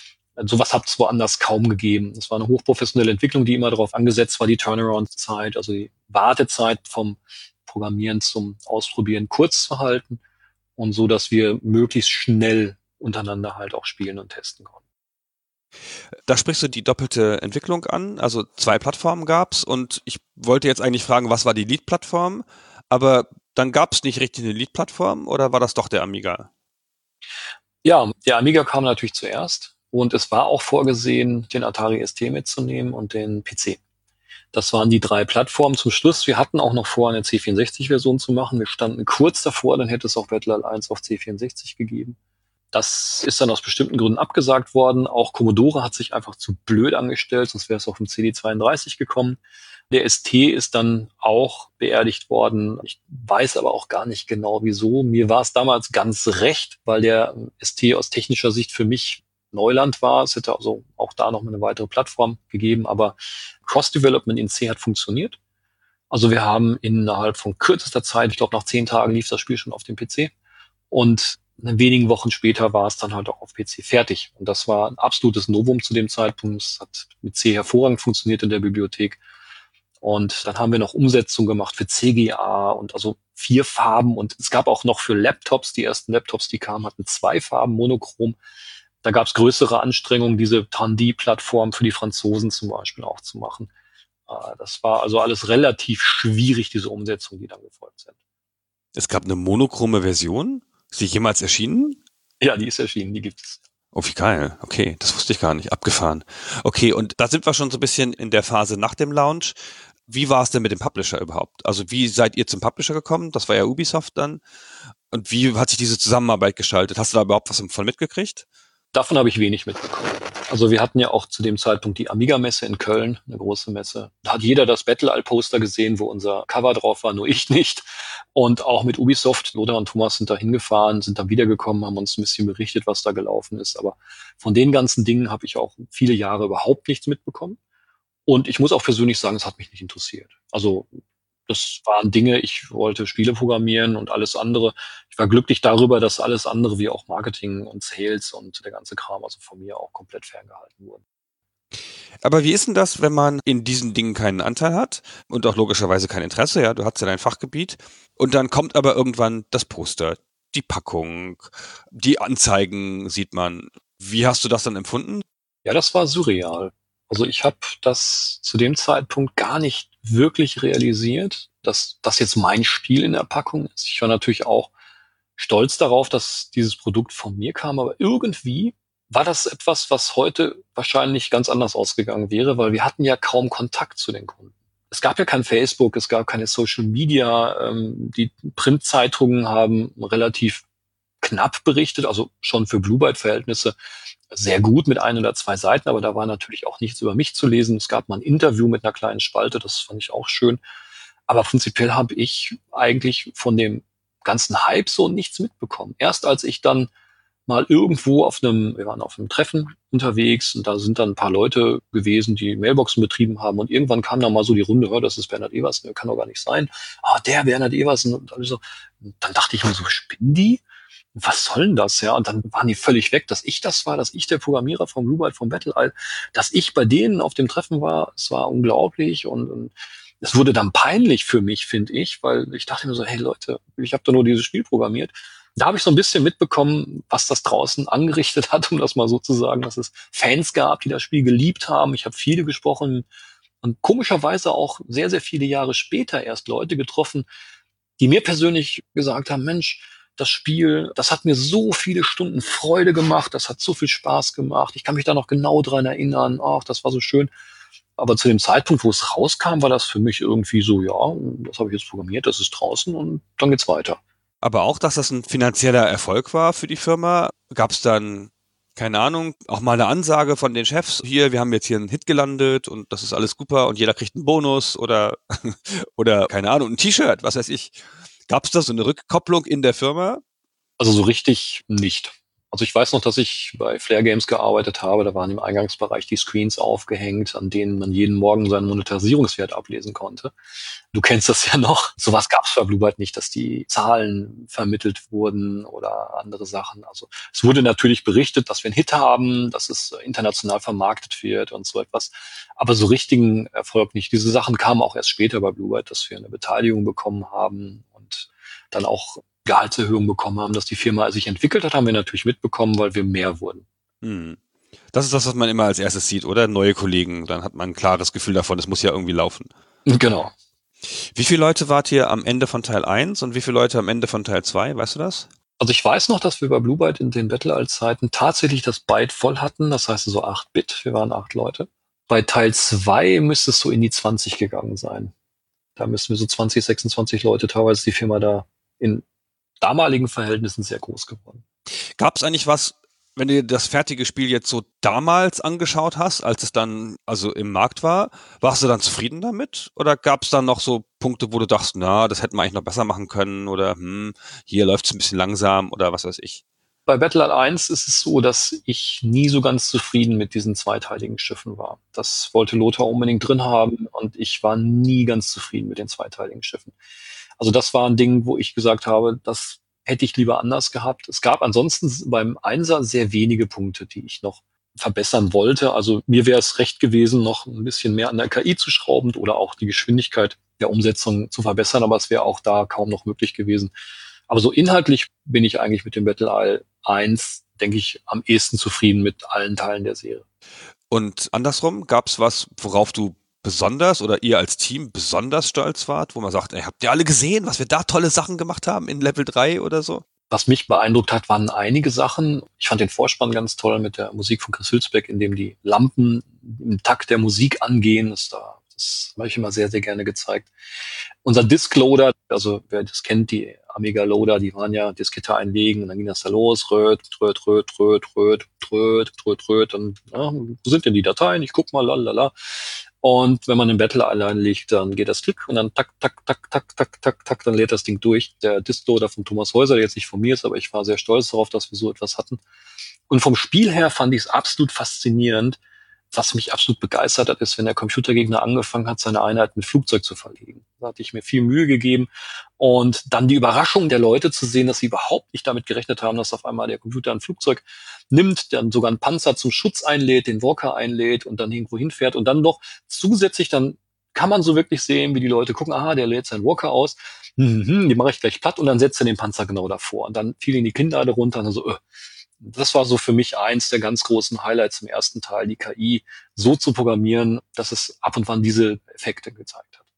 Sowas hat es woanders kaum gegeben. Es war eine hochprofessionelle Entwicklung, die immer darauf angesetzt war, die Turnaround-Zeit, also die Wartezeit vom Programmieren zum Ausprobieren kurz zu halten und so, dass wir möglichst schnell untereinander halt auch spielen und testen konnten. Da sprichst du die doppelte Entwicklung an, also 2 Plattformen gab's und ich wollte jetzt eigentlich fragen, was war die Lead-Plattform, aber dann gab's nicht richtig eine Lead-Plattform oder war das doch der Amiga? Ja, der Amiga kam natürlich zuerst. Und es war auch vorgesehen, den Atari ST mitzunehmen und den PC. Das waren die 3 Plattformen zum Schluss. Wir hatten auch noch vor, eine C64-Version zu machen. Wir standen kurz davor, dann hätte es auch Battle Isle 1 auf C64 gegeben. Das ist dann aus bestimmten Gründen abgesagt worden. Auch Commodore hat sich einfach zu blöd angestellt, sonst wäre es auf dem CD32 gekommen. Der ST ist dann auch beerdigt worden. Ich weiß aber auch gar nicht genau wieso. Mir war es damals ganz recht, weil der ST aus technischer Sicht für mich Neuland war. Es hätte also auch da noch mal eine weitere Plattform gegeben, aber Cross-Development in C hat funktioniert. Also wir haben innerhalb von kürzester Zeit, ich glaube nach 10 Tagen lief das Spiel schon auf dem PC und in wenigen Wochen später war es dann halt auch auf PC fertig. Und das war ein absolutes Novum zu dem Zeitpunkt. Es hat mit C hervorragend funktioniert in der Bibliothek. Und dann haben wir noch Umsetzung gemacht für CGA und also 4 Farben. Und es gab auch noch für Laptops, die ersten Laptops, die kamen, hatten 2 Farben, monochrom. Da gab es größere Anstrengungen, diese Tandy-Plattform für die Franzosen zum Beispiel auch zu machen. Das war also alles relativ schwierig, diese Umsetzung, die dann gefolgt sind. Es gab eine monochrome Version? Ist die jemals erschienen? Ja, die ist erschienen, die gibt es. Oh, wie geil. Okay, das wusste ich gar nicht. Abgefahren. Okay, und da sind wir schon so ein bisschen in der Phase nach dem Launch. Wie war es denn mit dem Publisher überhaupt? Also wie seid ihr zum Publisher gekommen? Das war ja Ubisoft dann. Und wie hat sich diese Zusammenarbeit gestaltet? Hast du da überhaupt was von mitgekriegt? Davon habe ich wenig mitbekommen. Also wir hatten ja auch zu dem Zeitpunkt die Amiga-Messe in Köln, eine große Messe. Da hat jeder das Battle-Poster gesehen, wo unser Cover drauf war, nur ich nicht. Und auch mit Ubisoft, Lothar und Thomas sind da hingefahren, sind dann wiedergekommen, haben uns ein bisschen berichtet, was da gelaufen ist. Aber von den ganzen Dingen habe ich auch viele Jahre überhaupt nichts mitbekommen. Und ich muss auch persönlich sagen, es hat mich nicht interessiert. Also das waren Dinge, ich wollte Spiele programmieren und alles andere. Ich war glücklich darüber, dass alles andere wie auch Marketing und Sales und der ganze Kram also von mir auch komplett ferngehalten wurden. Aber wie ist denn das, wenn man in diesen Dingen keinen Anteil hat und auch logischerweise kein Interesse? Ja, du hast ja dein Fachgebiet und dann kommt aber irgendwann das Poster, die Packung, die Anzeigen sieht man. Wie hast du das dann empfunden? Ja, das war surreal. Also ich habe das zu dem Zeitpunkt gar nicht wirklich realisiert, dass das jetzt mein Spiel in der Packung ist. Ich war natürlich auch stolz darauf, dass dieses Produkt von mir kam, aber irgendwie war das etwas, was heute wahrscheinlich ganz anders ausgegangen wäre, weil wir hatten ja kaum Kontakt zu den Kunden. Es gab ja kein Facebook, es gab keine Social Media, die Printzeitungen haben relativ knapp berichtet, also schon für Blue Byte-Verhältnisse sehr gut mit 1 oder 2 Seiten, aber da war natürlich auch nichts über mich zu lesen. Es gab mal ein Interview mit einer kleinen Spalte, das fand ich auch schön. Aber prinzipiell habe ich eigentlich von dem ganzen Hype so nichts mitbekommen. Erst als ich dann mal irgendwo wir waren auf einem Treffen unterwegs und da sind dann ein paar Leute gewesen, die Mailboxen betrieben haben und irgendwann kam dann mal so die Runde, das ist Bernhard Eversen, kann doch gar nicht sein. Der Bernhard Eversen und also, dann dachte ich mir so, spinnen die? Was soll denn das, ja? Und dann waren die völlig weg, dass ich das war, dass ich der Programmierer vom Blue Byte, vom Battle, dass ich bei denen auf dem Treffen war, es war unglaublich und es wurde dann peinlich für mich, finde ich, weil ich dachte mir so, hey Leute, ich habe doch nur dieses Spiel programmiert. Da habe ich so ein bisschen mitbekommen, was das draußen angerichtet hat, um das mal so zu sagen, dass es Fans gab, die das Spiel geliebt haben. Ich habe viele gesprochen und komischerweise auch sehr, sehr viele Jahre später erst Leute getroffen, die mir persönlich gesagt haben, Mensch, das Spiel, das hat mir so viele Stunden Freude gemacht, das hat so viel Spaß gemacht. Ich kann mich da noch genau dran erinnern. Ach, das war so schön. Aber zu dem Zeitpunkt, wo es rauskam, war das für mich irgendwie so, ja, das habe ich jetzt programmiert, das ist draußen und dann geht's weiter. Aber auch, dass das ein finanzieller Erfolg war für die Firma? Gab es dann, keine Ahnung, auch mal eine Ansage von den Chefs, hier, wir haben jetzt hier einen Hit gelandet und das ist alles super und jeder kriegt einen Bonus oder, oder keine Ahnung, ein T-Shirt, was weiß ich. Gab es da so eine Rückkopplung in der Firma? Also so richtig nicht. Also ich weiß noch, dass ich bei Flair Games gearbeitet habe. Da waren im Eingangsbereich die Screens aufgehängt, an denen man jeden Morgen seinen Monetarisierungswert ablesen konnte. Du kennst das ja noch. Sowas gab es bei Blue Byte nicht, dass die Zahlen vermittelt wurden oder andere Sachen. Also es wurde natürlich berichtet, dass wir einen Hit haben, dass es international vermarktet wird und so etwas. Aber so richtigen Erfolg nicht. Diese Sachen kamen auch erst später bei Blue Byte, dass wir eine Beteiligung bekommen haben und dann auch Gehaltserhöhungen bekommen haben, dass die Firma sich entwickelt hat, haben wir natürlich mitbekommen, weil wir mehr wurden. Das ist das, was man immer als erstes sieht, oder? Neue Kollegen, dann hat man ein klares Gefühl davon, das muss ja irgendwie laufen. Genau. Wie viele Leute wart ihr am Ende von Teil 1 und wie viele Leute am Ende von Teil 2? Weißt du das? Also ich weiß noch, dass wir bei Blue Byte in den Battle-Zeiten tatsächlich das Byte voll hatten, das heißt so 8-Bit, wir waren 8 Leute. Bei Teil 2 müsste es so in die 20 gegangen sein. Da müssten wir so 20, 26 Leute, teilweise die Firma da in damaligen Verhältnissen sehr groß geworden. Gab es eigentlich was, Wenn du dir das fertige Spiel jetzt so damals angeschaut hast, als es dann also im Markt war, warst du dann zufrieden damit? Oder gab es dann noch so Punkte, wo du dachtest, na, das hätten wir eigentlich noch besser machen können oder hier läuft es ein bisschen langsam oder was weiß ich? Bei Battle 1 ist es so, dass ich nie so ganz zufrieden mit diesen zweiteiligen Schiffen war. Das wollte Lothar unbedingt drin haben und ich war nie ganz zufrieden mit den zweiteiligen Schiffen. Also das war ein Ding, wo ich gesagt habe, das hätte ich lieber anders gehabt. Es gab ansonsten beim Einser sehr wenige Punkte, die ich noch verbessern wollte. Also mir wäre es recht gewesen, noch ein bisschen mehr an der KI zu schrauben oder auch die Geschwindigkeit der Umsetzung zu verbessern, aber es wäre auch da kaum noch möglich gewesen. Aber so inhaltlich bin ich eigentlich mit dem Battle 1, denke ich, am ehesten zufrieden mit allen Teilen der Serie. Und andersrum, gab es was, worauf du besonders oder ihr als Team besonders stolz wart, wo man sagt, ey, habt ihr alle gesehen, was wir da tolle Sachen gemacht haben in Level 3 oder so? Was mich beeindruckt hat, waren einige Sachen. Ich fand den Vorspann ganz toll mit der Musik von Chris Hülsbeck, in dem die Lampen im Takt der Musik angehen. Das habe ich immer sehr, sehr gerne gezeigt. Unser Diskloader, also wer das kennt, die Amiga Loader, die waren ja Diskette einlegen und dann ging das da los, röt, und ja, wo sind denn die Dateien? Ich guck mal, lalala. Und wenn man den Battle allein legt, dann geht das Klick und dann tak, tak, tak, tak, tak, tak, tak, dann lädt das Ding durch. Der Diskloader von Thomas Häuser, der jetzt nicht von mir ist, aber ich war sehr stolz darauf, dass wir so etwas hatten. Und vom Spiel her fand ich es absolut faszinierend. Was mich absolut begeistert hat, ist, wenn der Computergegner angefangen hat, seine Einheit mit Flugzeug zu verlegen. Da hatte ich mir viel Mühe gegeben. Und dann die Überraschung der Leute zu sehen, dass sie überhaupt nicht damit gerechnet haben, dass auf einmal der Computer ein Flugzeug nimmt, dann sogar einen Panzer zum Schutz einlädt, den Walker einlädt und dann irgendwo hinfährt. Und dann noch zusätzlich, dann kann man so wirklich sehen, wie die Leute gucken, aha, der lädt seinen Walker aus, die mache ich gleich platt und dann setzt er den Panzer genau davor. Und dann fielen die Kinnlade runter und dann so, Das war so für mich eins der ganz großen Highlights im ersten Teil, die KI so zu programmieren, dass es ab und wann diese Effekte gezeigt hat.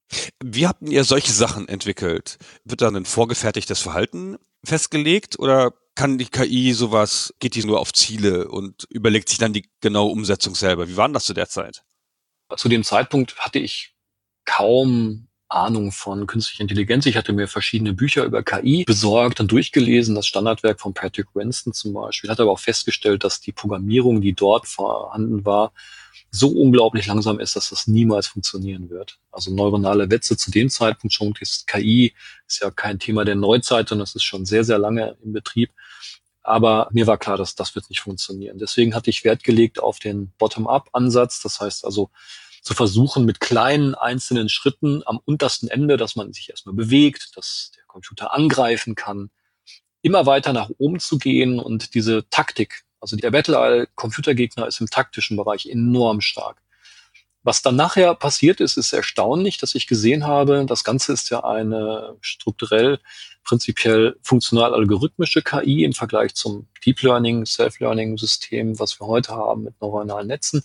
Wie habt ihr solche Sachen entwickelt? Wird dann ein vorgefertigtes Verhalten festgelegt oder kann die KI sowas, geht die nur auf Ziele und überlegt sich dann die genaue Umsetzung selber? Wie war denn das zu der Zeit? Zu dem Zeitpunkt hatte ich kaum Ahnung von künstlicher Intelligenz. Ich hatte mir verschiedene Bücher über KI besorgt und durchgelesen, das Standardwerk von Patrick Winston zum Beispiel. Hatte aber auch festgestellt, dass die Programmierung, die dort vorhanden war, so unglaublich langsam ist, dass das niemals funktionieren wird. Also neuronale Netze zu dem Zeitpunkt schon, ist KI ist ja kein Thema der Neuzeit, sondern es ist schon sehr, sehr lange im Betrieb. Aber mir war klar, dass das wird nicht funktionieren. Deswegen hatte ich Wert gelegt auf den Bottom-up-Ansatz. Das heißt also, zu versuchen, mit kleinen einzelnen Schritten am untersten Ende, dass man sich erstmal bewegt, dass der Computer angreifen kann, immer weiter nach oben zu gehen und diese Taktik, also der Battle-Computergegner ist im taktischen Bereich enorm stark. Was dann nachher passiert ist, ist erstaunlich, dass ich gesehen habe, das Ganze ist ja eine strukturell, prinzipiell funktional-algorithmische KI im Vergleich zum Deep Learning, Self-Learning-System, was wir heute haben mit neuronalen Netzen.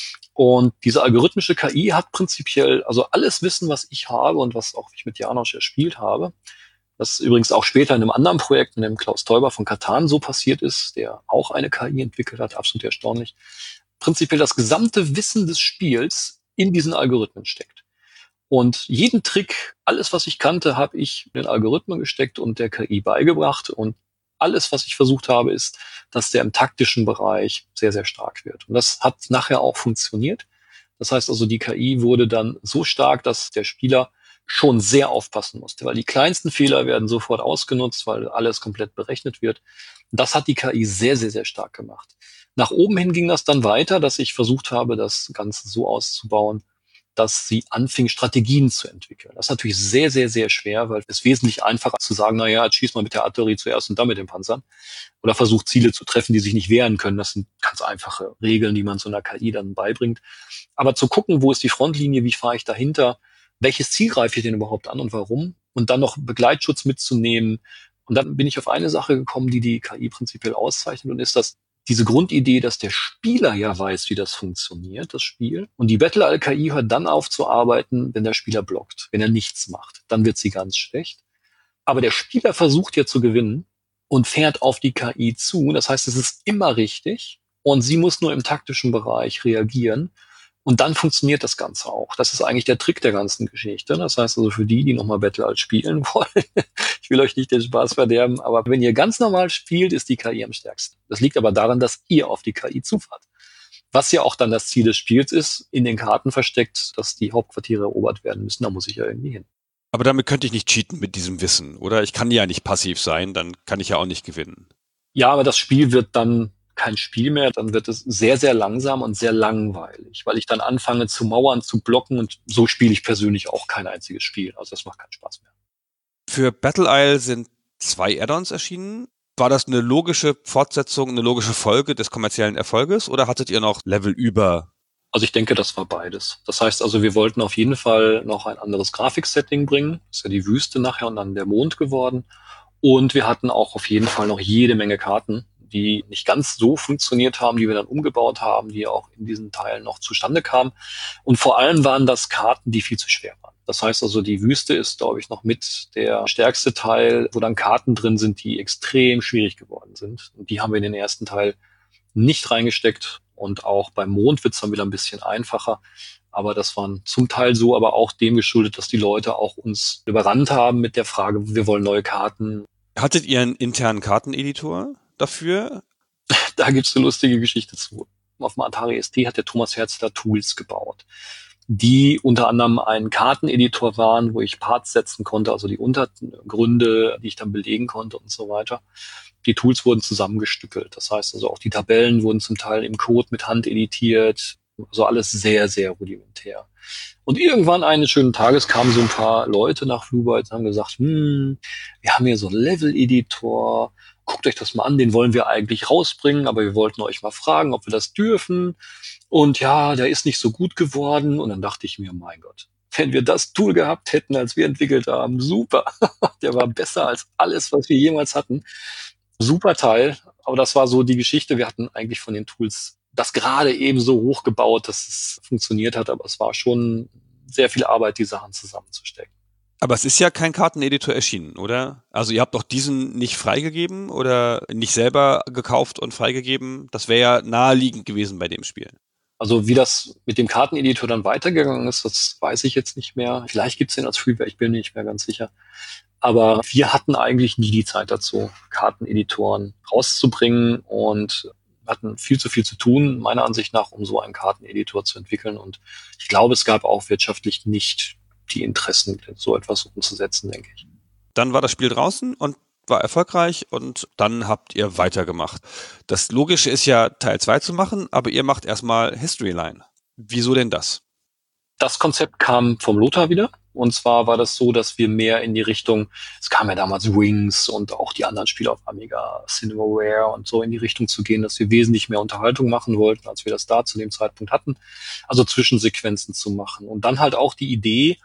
Und diese algorithmische KI hat prinzipiell, also alles Wissen, was ich habe und was auch ich mit Janosch erspielt habe, was übrigens auch später in einem anderen Projekt, mit dem Klaus Teuber von Catan so passiert ist, der auch eine KI entwickelt hat, absolut erstaunlich, prinzipiell das gesamte Wissen des Spiels in diesen Algorithmen steckt. Und jeden Trick, alles, was ich kannte, habe ich in den Algorithmen gesteckt und der KI beigebracht. Und alles, was ich versucht habe, ist, dass der im taktischen Bereich sehr, sehr stark wird. Und das hat nachher auch funktioniert. Das heißt also, die KI wurde dann so stark, dass der Spieler schon sehr aufpassen musste, weil die kleinsten Fehler werden sofort ausgenutzt, weil alles komplett berechnet wird. Und das hat die KI sehr, sehr, sehr stark gemacht. Nach oben hin ging das dann weiter, dass ich versucht habe, das Ganze so auszubauen, dass sie anfing, Strategien zu entwickeln. Das ist natürlich sehr, sehr, sehr schwer, weil es wesentlich einfacher zu sagen, naja, jetzt schieß mal mit der Artillerie zuerst und dann mit den Panzern. Oder versucht, Ziele zu treffen, die sich nicht wehren können. Das sind ganz einfache Regeln, die man so einer KI dann beibringt. Aber zu gucken, wo ist die Frontlinie, wie fahre ich dahinter, welches Ziel greife ich denn überhaupt an und warum? Und dann noch Begleitschutz mitzunehmen. Und dann bin ich auf eine Sache gekommen, die die KI prinzipiell auszeichnet und ist das diese Grundidee, dass der Spieler ja weiß, wie das funktioniert, das Spiel. Und die Battle-KI hört dann auf zu arbeiten, wenn der Spieler blockt, wenn er nichts macht. Dann wird sie ganz schlecht. Aber der Spieler versucht ja zu gewinnen und fährt auf die KI zu. Das heißt, es ist immer richtig und sie muss nur im taktischen Bereich reagieren. Und dann funktioniert das Ganze auch. Das ist eigentlich der Trick der ganzen Geschichte. Das heißt also für die nochmal Battle spielen wollen, ich will euch nicht den Spaß verderben, aber wenn ihr ganz normal spielt, ist die KI am stärksten. Das liegt aber daran, dass ihr auf die KI zufahrt. Was ja auch dann das Ziel des Spiels ist, in den Karten versteckt, dass die Hauptquartiere erobert werden müssen. Da muss ich ja irgendwie hin. Aber damit könnte ich nicht cheaten mit diesem Wissen, oder? Ich kann ja nicht passiv sein, dann kann ich ja auch nicht gewinnen. Ja, aber das Spiel wird dann kein Spiel mehr, dann wird es sehr, sehr langsam und sehr langweilig, weil ich dann anfange zu mauern, zu blocken und so spiele ich persönlich auch kein einziges Spiel. Also das macht keinen Spaß mehr. Für Battle Isle sind 2 Add-ons erschienen. War das eine logische Fortsetzung, eine logische Folge des kommerziellen Erfolges oder hattet ihr noch Level über? Also ich denke, das war beides. Das heißt also, wir wollten auf jeden Fall noch ein anderes Grafiksetting bringen. Das ist ja die Wüste nachher und dann der Mond geworden. Und wir hatten auch auf jeden Fall noch jede Menge Karten, die nicht ganz so funktioniert haben, die wir dann umgebaut haben, die auch in diesen Teilen noch zustande kamen. Und vor allem waren das Karten, die viel zu schwer waren. Das heißt also, die Wüste ist, glaube ich, noch mit der stärkste Teil, wo dann Karten drin sind, die extrem schwierig geworden sind. Und die haben wir in den ersten Teil nicht reingesteckt. Und auch beim Mond wird es dann wieder ein bisschen einfacher. Aber das waren zum Teil so, aber auch dem geschuldet, dass die Leute auch uns überrannt haben mit der Frage, wir wollen neue Karten. Hattet ihr einen internen Karteneditor dafür? Da gibt's eine lustige Geschichte zu. Auf dem Atari ST hat der Thomas Herzler Tools gebaut, die unter anderem ein Karteneditor waren, wo ich Parts setzen konnte, also die Untergründe, die ich dann belegen konnte und so weiter. Die Tools wurden zusammengestückelt. Das heißt also auch die Tabellen wurden zum Teil im Code mit Hand editiert. Also alles sehr, sehr rudimentär. Und irgendwann eines schönen Tages kamen so ein paar Leute nach Flubyte und haben gesagt, wir haben hier so einen Level-Editor, guckt euch das mal an, den wollen wir eigentlich rausbringen, aber wir wollten euch mal fragen, ob wir das dürfen. Und ja, der ist nicht so gut geworden. Und dann dachte ich mir, mein Gott, wenn wir das Tool gehabt hätten, als wir entwickelt haben, super. Der war besser als alles, was wir jemals hatten. Super Teil. Aber das war so die Geschichte. Wir hatten eigentlich von den Tools das gerade eben so hochgebaut, dass es funktioniert hat. Aber es war schon sehr viel Arbeit, die Sachen zusammenzustecken. Aber es ist ja kein Karteneditor erschienen, oder? Also ihr habt doch diesen nicht freigegeben oder nicht selber gekauft und freigegeben. Das wäre ja naheliegend gewesen bei dem Spiel. Also wie das mit dem Karteneditor dann weitergegangen ist, das weiß ich jetzt nicht mehr. Vielleicht gibt's den als Freeware, ich bin mir nicht mehr ganz sicher. Aber wir hatten eigentlich nie die Zeit dazu, Karteneditoren rauszubringen und hatten viel zu tun, meiner Ansicht nach, um so einen Karteneditor zu entwickeln. Und ich glaube, es gab auch wirtschaftlich nicht die Interessen, so etwas umzusetzen, denke ich. Dann war das Spiel draußen und war erfolgreich und dann habt ihr weitergemacht. Das Logische ist ja, Teil 2 zu machen, aber ihr macht erstmal Historyline. Wieso denn das? Das Konzept kam vom Lothar wieder. Und zwar war das so, dass wir mehr in die Richtung, es kam ja damals Wings und auch die anderen Spiele auf Amiga, Cinemaware und so in die Richtung zu gehen, dass wir wesentlich mehr Unterhaltung machen wollten, als wir das da zu dem Zeitpunkt hatten. Also Zwischensequenzen zu machen. Und dann halt auch die Idee,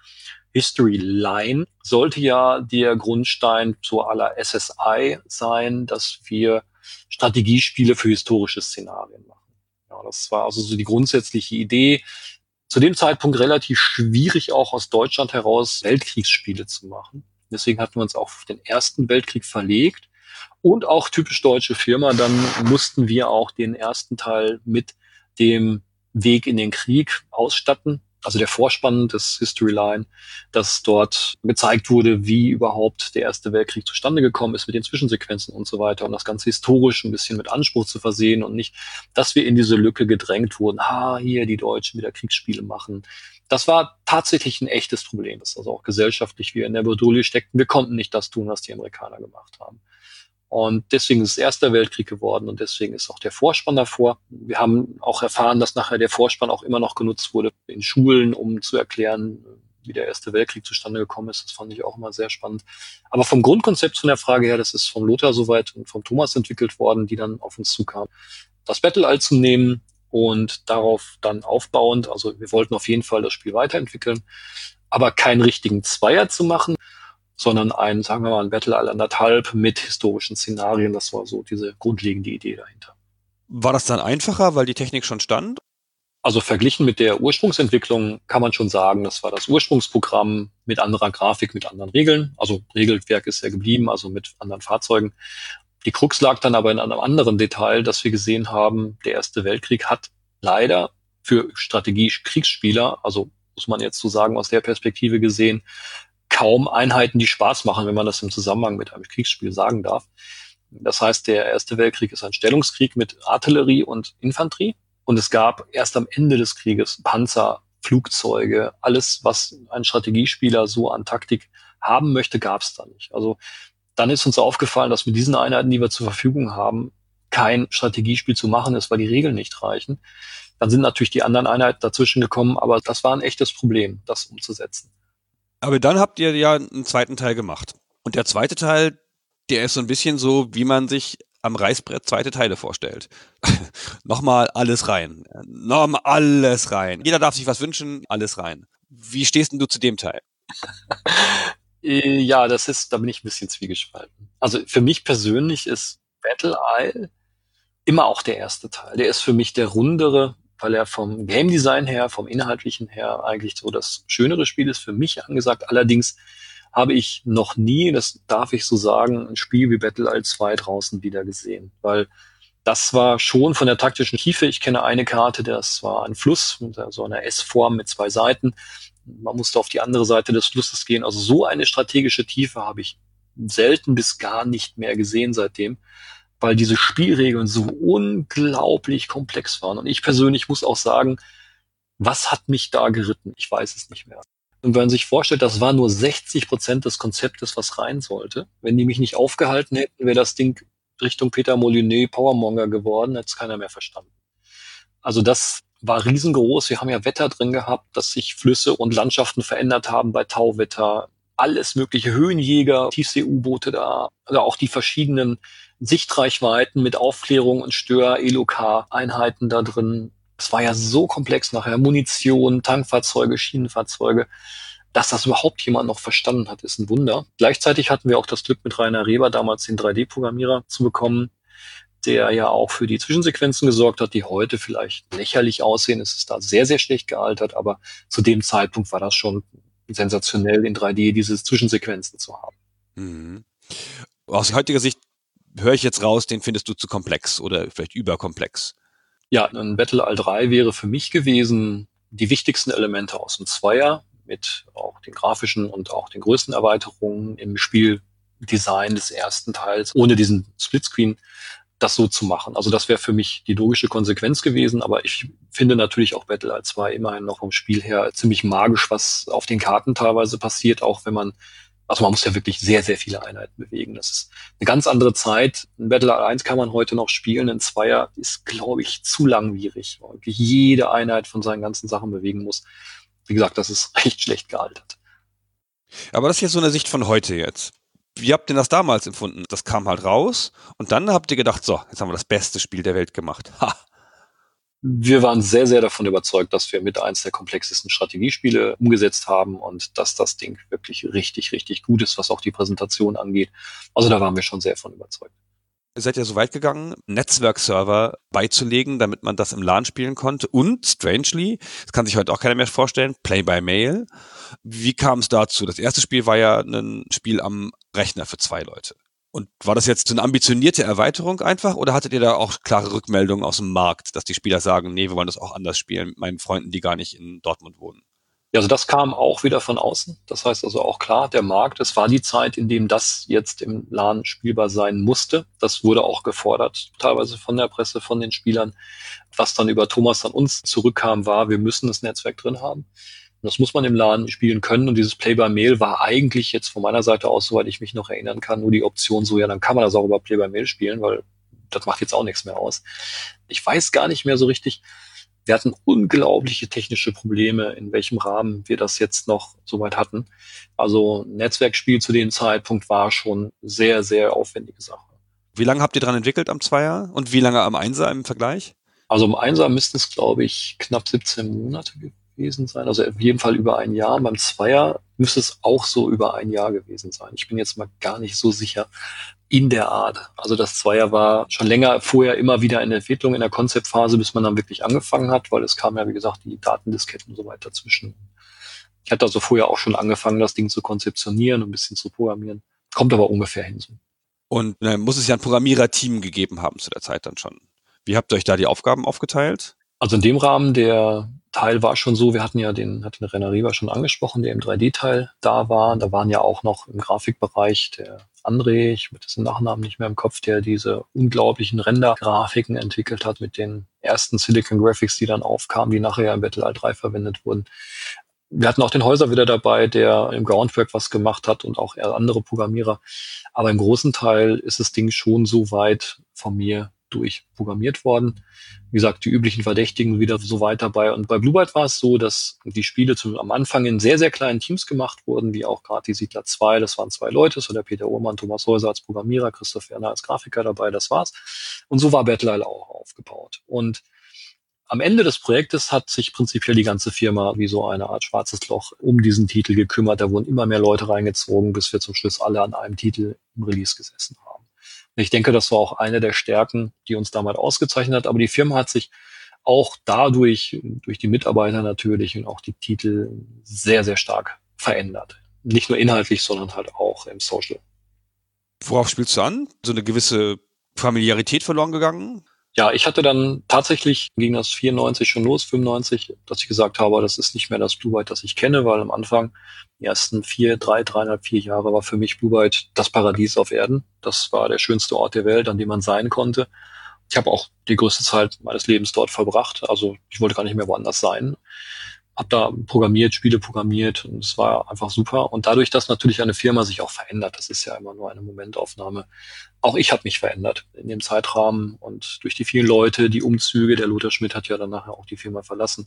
Historyline sollte ja der Grundstein zu aller SSI sein, dass wir Strategiespiele für historische Szenarien machen. Ja, das war also so die grundsätzliche Idee. Zu dem Zeitpunkt relativ schwierig auch aus Deutschland heraus Weltkriegsspiele zu machen. Deswegen hatten wir uns auch auf den Ersten Weltkrieg verlegt und auch typisch deutsche Firma. Dann mussten wir auch den ersten Teil mit dem Weg in den Krieg ausstatten. Also der Vorspann des Historyline, dass dort gezeigt wurde, wie überhaupt der Erste Weltkrieg zustande gekommen ist mit den Zwischensequenzen und so weiter, um das Ganze historisch ein bisschen mit Anspruch zu versehen und nicht, dass wir in diese Lücke gedrängt wurden, hier die Deutschen wieder Kriegsspiele machen. Das war tatsächlich ein echtes Problem, das also auch gesellschaftlich wir in der Bredouille steckten. Wir konnten nicht das tun, was die Amerikaner gemacht haben. Und deswegen ist es Erster Weltkrieg geworden und deswegen ist auch der Vorspann davor. Wir haben auch erfahren, dass nachher der Vorspann auch immer noch genutzt wurde in Schulen, um zu erklären, wie der Erste Weltkrieg zustande gekommen ist. Das fand ich auch immer sehr spannend. Aber vom Grundkonzept von der Frage her, das ist vom Lothar soweit und vom Thomas entwickelt worden, die dann auf uns zukamen, das Battle Isle zu nehmen und darauf dann aufbauend, also wir wollten auf jeden Fall das Spiel weiterentwickeln, aber keinen richtigen Zweier zu machen, sondern ein, sagen wir mal, ein Battle Isle 1,5 mit historischen Szenarien. Das war so diese grundlegende Idee dahinter. War das dann einfacher, weil die Technik schon stand? Also verglichen mit der Ursprungsentwicklung kann man schon sagen, das war das Ursprungsprogramm mit anderer Grafik, mit anderen Regeln. Also Regelwerk ist ja geblieben, also mit anderen Fahrzeugen. Die Krux lag dann aber in einem anderen Detail, dass wir gesehen haben, der Erste Weltkrieg hat leider für Strategie-Kriegsspieler, also muss man jetzt so sagen, aus der Perspektive gesehen, kaum Einheiten, die Spaß machen, wenn man das im Zusammenhang mit einem Kriegsspiel sagen darf. Das heißt, der Erste Weltkrieg ist ein Stellungskrieg mit Artillerie und Infanterie. Und es gab erst am Ende des Krieges Panzer, Flugzeuge, alles, was ein Strategiespieler so an Taktik haben möchte, gab es da nicht. Also dann ist uns aufgefallen, dass mit diesen Einheiten, die wir zur Verfügung haben, kein Strategiespiel zu machen ist, weil die Regeln nicht reichen. Dann sind natürlich die anderen Einheiten dazwischen gekommen, aber das war ein echtes Problem, das umzusetzen. Aber dann habt ihr ja einen zweiten Teil gemacht. Und der zweite Teil, der ist so ein bisschen so, wie man sich am Reißbrett zweite Teile vorstellt. Nochmal alles rein. Nochmal alles rein. Jeder darf sich was wünschen, alles rein. Wie stehst denn du zu dem Teil? Ja, da bin ich ein bisschen zwiegespalten. Also für mich persönlich ist Battle Isle immer auch der erste Teil. Der ist für mich der rundere, weil er vom Game Design her, vom Inhaltlichen her eigentlich so das schönere Spiel ist, für mich angesagt. Allerdings habe ich noch nie, das darf ich so sagen, ein Spiel wie Battle Isle 2 draußen wieder gesehen, weil das war schon von der taktischen Tiefe. Ich kenne eine Karte, das war ein Fluss mit so einer S-Form mit 2 Seiten. Man musste auf die andere Seite des Flusses gehen. Also so eine strategische Tiefe habe ich selten bis gar nicht mehr gesehen seitdem, weil diese Spielregeln so unglaublich komplex waren. Und ich persönlich muss auch sagen, was hat mich da geritten? Ich weiß es nicht mehr. Und wenn man sich vorstellt, das war nur 60% des Konzeptes, was rein sollte. Wenn die mich nicht aufgehalten hätten, wäre das Ding Richtung Peter Molyneux Powermonger geworden, hätte es keiner mehr verstanden. Also das war riesengroß. Wir haben ja Wetter drin gehabt, dass sich Flüsse und Landschaften verändert haben bei Tauwetter. Alles mögliche, Höhenjäger, Tiefsee-U-Boote da, oder auch die verschiedenen Sichtreichweiten mit Aufklärung und Stör-Elokar-Einheiten da drin. Es war ja so komplex nachher. Munition, Tankfahrzeuge, Schienenfahrzeuge. Dass das überhaupt jemand noch verstanden hat, ist ein Wunder. Gleichzeitig hatten wir auch das Glück, mit Rainer Reber damals den 3D-Programmierer zu bekommen, der ja auch für die Zwischensequenzen gesorgt hat, die heute vielleicht lächerlich aussehen. Es ist da sehr, sehr schlecht gealtert, aber zu dem Zeitpunkt war das schon sensationell, in 3D diese Zwischensequenzen zu haben. Mhm. Aus heutiger Sicht höre ich jetzt raus, den findest du zu komplex oder vielleicht überkomplex. Ja, ein Battle Isle 3 wäre für mich gewesen, die wichtigsten Elemente aus dem Zweier mit auch den grafischen und auch den größten Erweiterungen im Spieldesign des ersten Teils, ohne diesen Splitscreen, das so zu machen. Also das wäre für mich die logische Konsequenz gewesen, aber ich finde natürlich auch Battle Isle 2 immerhin noch vom Spiel her ziemlich magisch, was auf den Karten teilweise passiert, auch wenn man muss ja wirklich sehr, sehr viele Einheiten bewegen. Das ist eine ganz andere Zeit. Ein Battle Isle 1 kann man heute noch spielen, ein Zweier ist, glaube ich, zu langwierig, weil wirklich jede Einheit von seinen ganzen Sachen bewegen muss. Wie gesagt, das ist recht schlecht gealtert. Aber das ist jetzt so eine Sicht von heute jetzt. Wie habt ihr das damals empfunden? Das kam halt raus und dann habt ihr gedacht, so, jetzt haben wir das beste Spiel der Welt gemacht. Ha! Wir waren sehr, sehr davon überzeugt, dass wir mit eins der komplexesten Strategiespiele umgesetzt haben und dass das Ding wirklich richtig, richtig gut ist, was auch die Präsentation angeht. Also da waren wir schon sehr von überzeugt. Ihr seid ja so weit gegangen, Netzwerkserver beizulegen, damit man das im LAN spielen konnte. Und, strangely, das kann sich heute auch keiner mehr vorstellen, Play-by-Mail. Wie kam es dazu? Das erste Spiel war ja ein Spiel am Rechner für 2 Leute. Und war das jetzt so eine ambitionierte Erweiterung einfach oder hattet ihr da auch klare Rückmeldungen aus dem Markt, dass die Spieler sagen, nee, wir wollen das auch anders spielen mit meinen Freunden, die gar nicht in Dortmund wohnen? Ja, also das kam auch wieder von außen. Das heißt also auch klar, der Markt, es war die Zeit, in dem das jetzt im LAN spielbar sein musste. Das wurde auch gefordert, teilweise von der Presse, von den Spielern. Was dann über Thomas an uns zurückkam, war, wir müssen das Netzwerk drin haben. Und das muss man im LAN spielen können. Und dieses Play-by-Mail war eigentlich jetzt von meiner Seite aus, soweit ich mich noch erinnern kann, nur die Option so, ja, dann kann man das auch über Play-by-Mail spielen, weil das macht jetzt auch nichts mehr aus. Ich weiß gar nicht mehr so richtig. Wir hatten unglaubliche technische Probleme, in welchem Rahmen wir das jetzt noch soweit hatten. Also ein Netzwerkspiel zu dem Zeitpunkt war schon sehr, sehr aufwendige Sache. Wie lange habt ihr dran entwickelt am Zweier und wie lange am Einser im Vergleich? Also im Einser müssten es, glaube ich, knapp 17 Monate gewesen sein. Also auf jeden Fall über ein Jahr. Beim Zweier müsste es auch so über ein Jahr gewesen sein. Ich bin jetzt mal gar nicht so sicher. In der Art. Also das Zweier war schon länger vorher immer wieder in der Entwicklung, in der Konzeptphase, bis man dann wirklich angefangen hat, weil es kam ja, wie gesagt, die Datendisketten und so weiter dazwischen. Ich hatte also vorher auch schon angefangen, das Ding zu konzeptionieren und ein bisschen zu programmieren. Kommt aber ungefähr hin so. Und muss es ja ein Programmiererteam gegeben haben zu der Zeit dann schon. Wie habt ihr euch da die Aufgaben aufgeteilt? Also in dem Rahmen, der Teil war schon so, wir hatten den René Riva schon angesprochen, der im 3D-Teil da war. Da waren ja auch noch im Grafikbereich der André, ich habe dessen Nachnamen nicht mehr im Kopf, der diese unglaublichen Render-Grafiken entwickelt hat mit den ersten Silicon Graphics, die dann aufkamen, die nachher ja im Battle 3 verwendet wurden. Wir hatten auch den Häuser wieder dabei, der im Groundwork was gemacht hat und auch andere Programmierer. Aber im großen Teil ist das Ding schon so weit von mir durchprogrammiert worden. Wie gesagt, die üblichen Verdächtigen wieder so weit dabei. Und bei Blue Byte war es so, dass die Spiele am Anfang in sehr, sehr kleinen Teams gemacht wurden, wie auch gerade die Siedler 2. Das waren 2 Leute, so der Peter Uhrmann, Thomas Häuser als Programmierer, Christoph Werner als Grafiker dabei, das war's. Und so war Battle Isle auch aufgebaut. Und am Ende des Projektes hat sich prinzipiell die ganze Firma wie so eine Art schwarzes Loch um diesen Titel gekümmert. Da wurden immer mehr Leute reingezogen, bis wir zum Schluss alle an einem Titel im Release gesessen haben. Und ich denke, das war auch eine der Stärken, die uns damals ausgezeichnet hat. Aber die Firma hat sich auch dadurch, durch die Mitarbeiter natürlich und auch die Titel sehr, sehr stark verändert. Nicht nur inhaltlich, sondern halt auch im Social. Worauf spielst du an? So eine gewisse Familiarität verloren gegangen? Ja, ich hatte dann tatsächlich, ging das 94 schon los, 95, dass ich gesagt habe, das ist nicht mehr das Blue Byte, das ich kenne, weil am Anfang, die ersten 3,5, 4 Jahre war für mich Blue Byte das Paradies auf Erden. Das war der schönste Ort der Welt, an dem man sein konnte. Ich habe auch die größte Zeit meines Lebens dort verbracht, also ich wollte gar nicht mehr woanders sein. Habe da programmiert, Spiele programmiert und es war einfach super. Und dadurch, dass natürlich eine Firma sich auch verändert, das ist ja immer nur eine Momentaufnahme, auch ich habe mich verändert in dem Zeitrahmen und durch die vielen Leute, die Umzüge, der Lothar Schmidt hat ja dann nachher auch die Firma verlassen,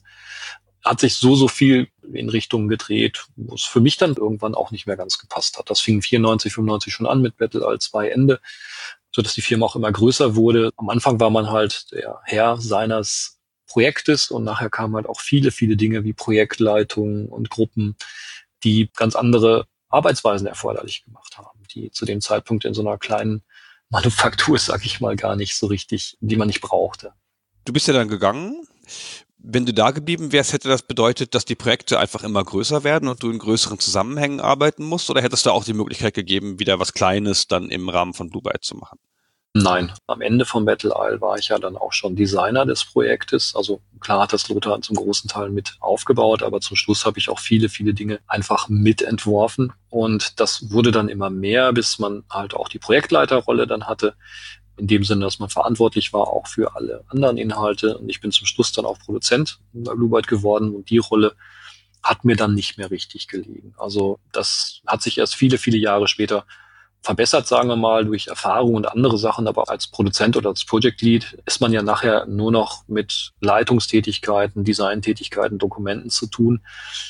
hat sich so viel in Richtungen gedreht, wo es für mich dann irgendwann auch nicht mehr ganz gepasst hat. Das fing 94, 95 schon an mit Battle Isle 2 Ende, sodass die Firma auch immer größer wurde. Am Anfang war man halt der Herr seines Projektes und nachher kamen halt auch viele, viele Dinge wie Projektleitung und Gruppen, die ganz andere Arbeitsweisen erforderlich gemacht haben, die zu dem Zeitpunkt in so einer kleinen Manufaktur, sag ich mal, gar nicht so richtig, die man nicht brauchte. Du bist ja dann gegangen. Wenn du da geblieben wärst, hätte das bedeutet, dass die Projekte einfach immer größer werden und du in größeren Zusammenhängen arbeiten musst? Oder hättest du auch die Möglichkeit gegeben, wieder was Kleines dann im Rahmen von Blue Byte zu machen? Nein, am Ende von Battle Isle war ich ja dann auch schon Designer des Projektes. Also klar hat das Lothar zum großen Teil mit aufgebaut, aber zum Schluss habe ich auch viele, viele Dinge einfach mitentworfen. Und das wurde dann immer mehr, bis man halt auch die Projektleiterrolle dann hatte. In dem Sinne, dass man verantwortlich war auch für alle anderen Inhalte. Und ich bin zum Schluss dann auch Produzent bei Blue Byte geworden. Und die Rolle hat mir dann nicht mehr richtig gelegen. Also das hat sich erst viele, viele Jahre später verbessert, sagen wir mal, durch Erfahrung und andere Sachen. Aber als Produzent oder als Project Lead ist man ja nachher nur noch mit Leitungstätigkeiten, Designtätigkeiten, Dokumenten zu tun.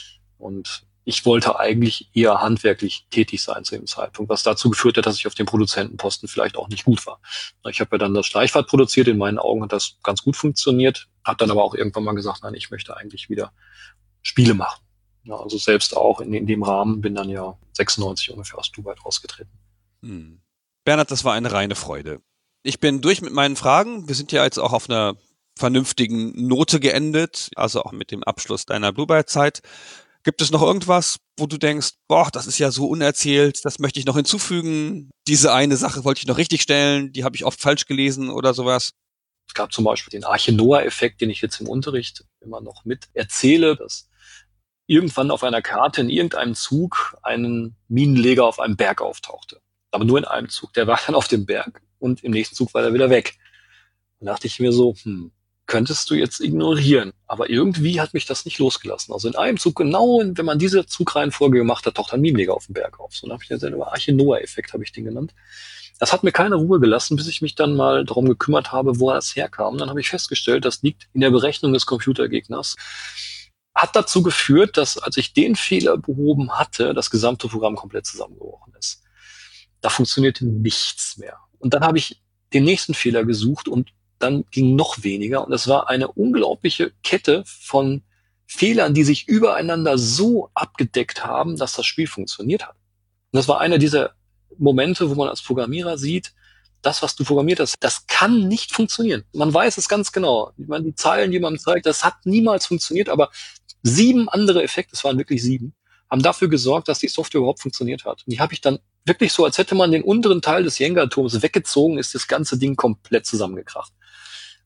Und ich wollte eigentlich eher handwerklich tätig sein zu dem Zeitpunkt, was dazu geführt hat, dass ich auf dem Produzentenposten vielleicht auch nicht gut war. Ich habe ja dann das Schleichfahrt produziert. In meinen Augen hat das ganz gut funktioniert. Habe dann aber auch irgendwann mal gesagt, nein, ich möchte eigentlich wieder Spiele machen. Ja, also selbst auch in dem Rahmen bin dann ja 96 ungefähr aus Blue Byte rausgetreten. Bernhard, das war eine reine Freude. Ich bin durch mit meinen Fragen. Wir sind ja jetzt auch auf einer vernünftigen Note geendet, also auch mit dem Abschluss deiner Blue Byte-Zeit. Gibt es noch irgendwas, wo du denkst, boah, das ist ja so unerzählt, das möchte ich noch hinzufügen, diese eine Sache wollte ich noch richtig stellen, die habe ich oft falsch gelesen oder sowas? Es gab zum Beispiel den Arche Noah-Effekt, den ich jetzt im Unterricht immer noch mit erzähle, dass irgendwann auf einer Karte in irgendeinem Zug ein Minenleger auf einem Berg auftauchte. Aber nur in einem Zug. Der war dann auf dem Berg und im nächsten Zug war er wieder weg. Dann dachte ich mir so, könntest du jetzt ignorieren. Aber irgendwie hat mich das nicht losgelassen. Also in einem Zug, genau wenn man diese Zugreihenfolge gemacht hat, taucht ein Minenleger auf dem Berg auf. So, dann habe ich den Arche Noah-Effekt, habe ich den genannt. Das hat mir keine Ruhe gelassen, bis ich mich dann mal darum gekümmert habe, wo das herkam. Dann habe ich festgestellt, das liegt in der Berechnung des Computergegners. Hat dazu geführt, dass, als ich den Fehler behoben hatte, das gesamte Programm komplett zusammengebrochen ist. Da funktionierte nichts mehr. Und dann habe ich den nächsten Fehler gesucht und dann ging noch weniger. Und es war eine unglaubliche Kette von Fehlern, die sich übereinander so abgedeckt haben, dass das Spiel funktioniert hat. Und das war einer dieser Momente, wo man als Programmierer sieht, das, was du programmiert hast, das kann nicht funktionieren. Man weiß es ganz genau. Ich meine, die Zeilen, die man zeigt, das hat niemals funktioniert, aber 7 andere Effekte, es waren wirklich 7, haben dafür gesorgt, dass die Software überhaupt funktioniert hat. Und die habe ich dann wirklich so, als hätte man den unteren Teil des Jenga-Turms weggezogen, ist das ganze Ding komplett zusammengekracht.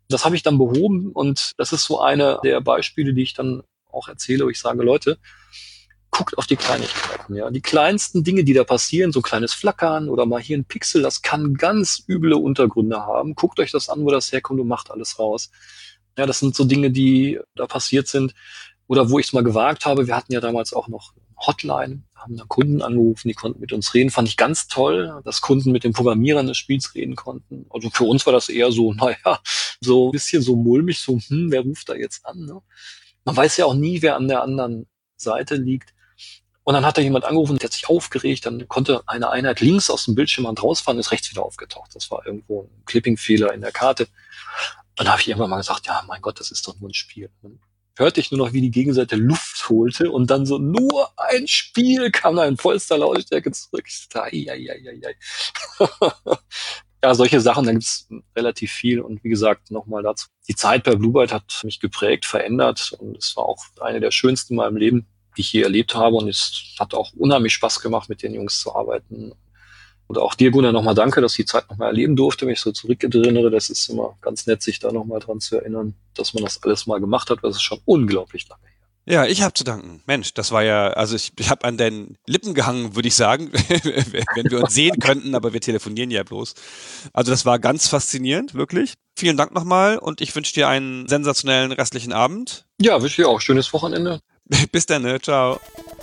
Das habe ich dann behoben und das ist so eine der Beispiele, die ich dann auch erzähle, wo ich sage, Leute, guckt auf die Kleinigkeiten, ja. Die kleinsten Dinge, die da passieren, so kleines Flackern oder mal hier ein Pixel, das kann ganz üble Untergründe haben. Guckt euch das an, wo das herkommt und macht alles raus. Ja, das sind so Dinge, die da passiert sind. Oder wo ich es mal gewagt habe, wir hatten ja damals auch noch Hotline, haben da Kunden angerufen, die konnten mit uns reden. Fand ich ganz toll, dass Kunden mit den Programmierern des Spiels reden konnten. Also für uns war das eher so, naja, so ein bisschen so mulmig, so, wer ruft da jetzt an? Ne? Man weiß ja auch nie, wer an der anderen Seite liegt. Und dann hat da jemand angerufen, der hat sich aufgeregt, dann konnte eine Einheit links aus dem Bildschirm rausfahren, ist rechts wieder aufgetaucht. Das war irgendwo ein Clipping-Fehler in der Karte. Dann habe ich irgendwann mal gesagt, ja, mein Gott, das ist doch nur ein Spiel. Dann hörte ich nur noch, wie die Gegenseite Luft holte und dann so, nur ein Spiel, kam da in vollster Lautstärke zurück. Ich dachte, ei. Ja, solche Sachen, da gibt's relativ viel. Und wie gesagt, nochmal dazu. Die Zeit bei Blue Byte hat mich geprägt, verändert und es war auch eine der schönsten in meinem Leben, die ich je erlebt habe. Und es hat auch unheimlich Spaß gemacht, mit den Jungs zu arbeiten. Und auch dir, Gunnar, nochmal danke, dass ich die Zeit nochmal erleben durfte, wenn ich so zurückerinnere. Das ist immer ganz nett, sich da nochmal dran zu erinnern, dass man das alles mal gemacht hat. Das ist schon unglaublich lange her. Ja, ich habe zu danken. Mensch, das war ja, also ich habe an deinen Lippen gehangen, würde ich sagen, wenn wir uns sehen könnten, aber wir telefonieren ja bloß. Also das war ganz faszinierend, wirklich. Vielen Dank nochmal und ich wünsche dir einen sensationellen restlichen Abend. Ja, wünsche dir auch schönes Wochenende. Bis dann, ne? Ciao.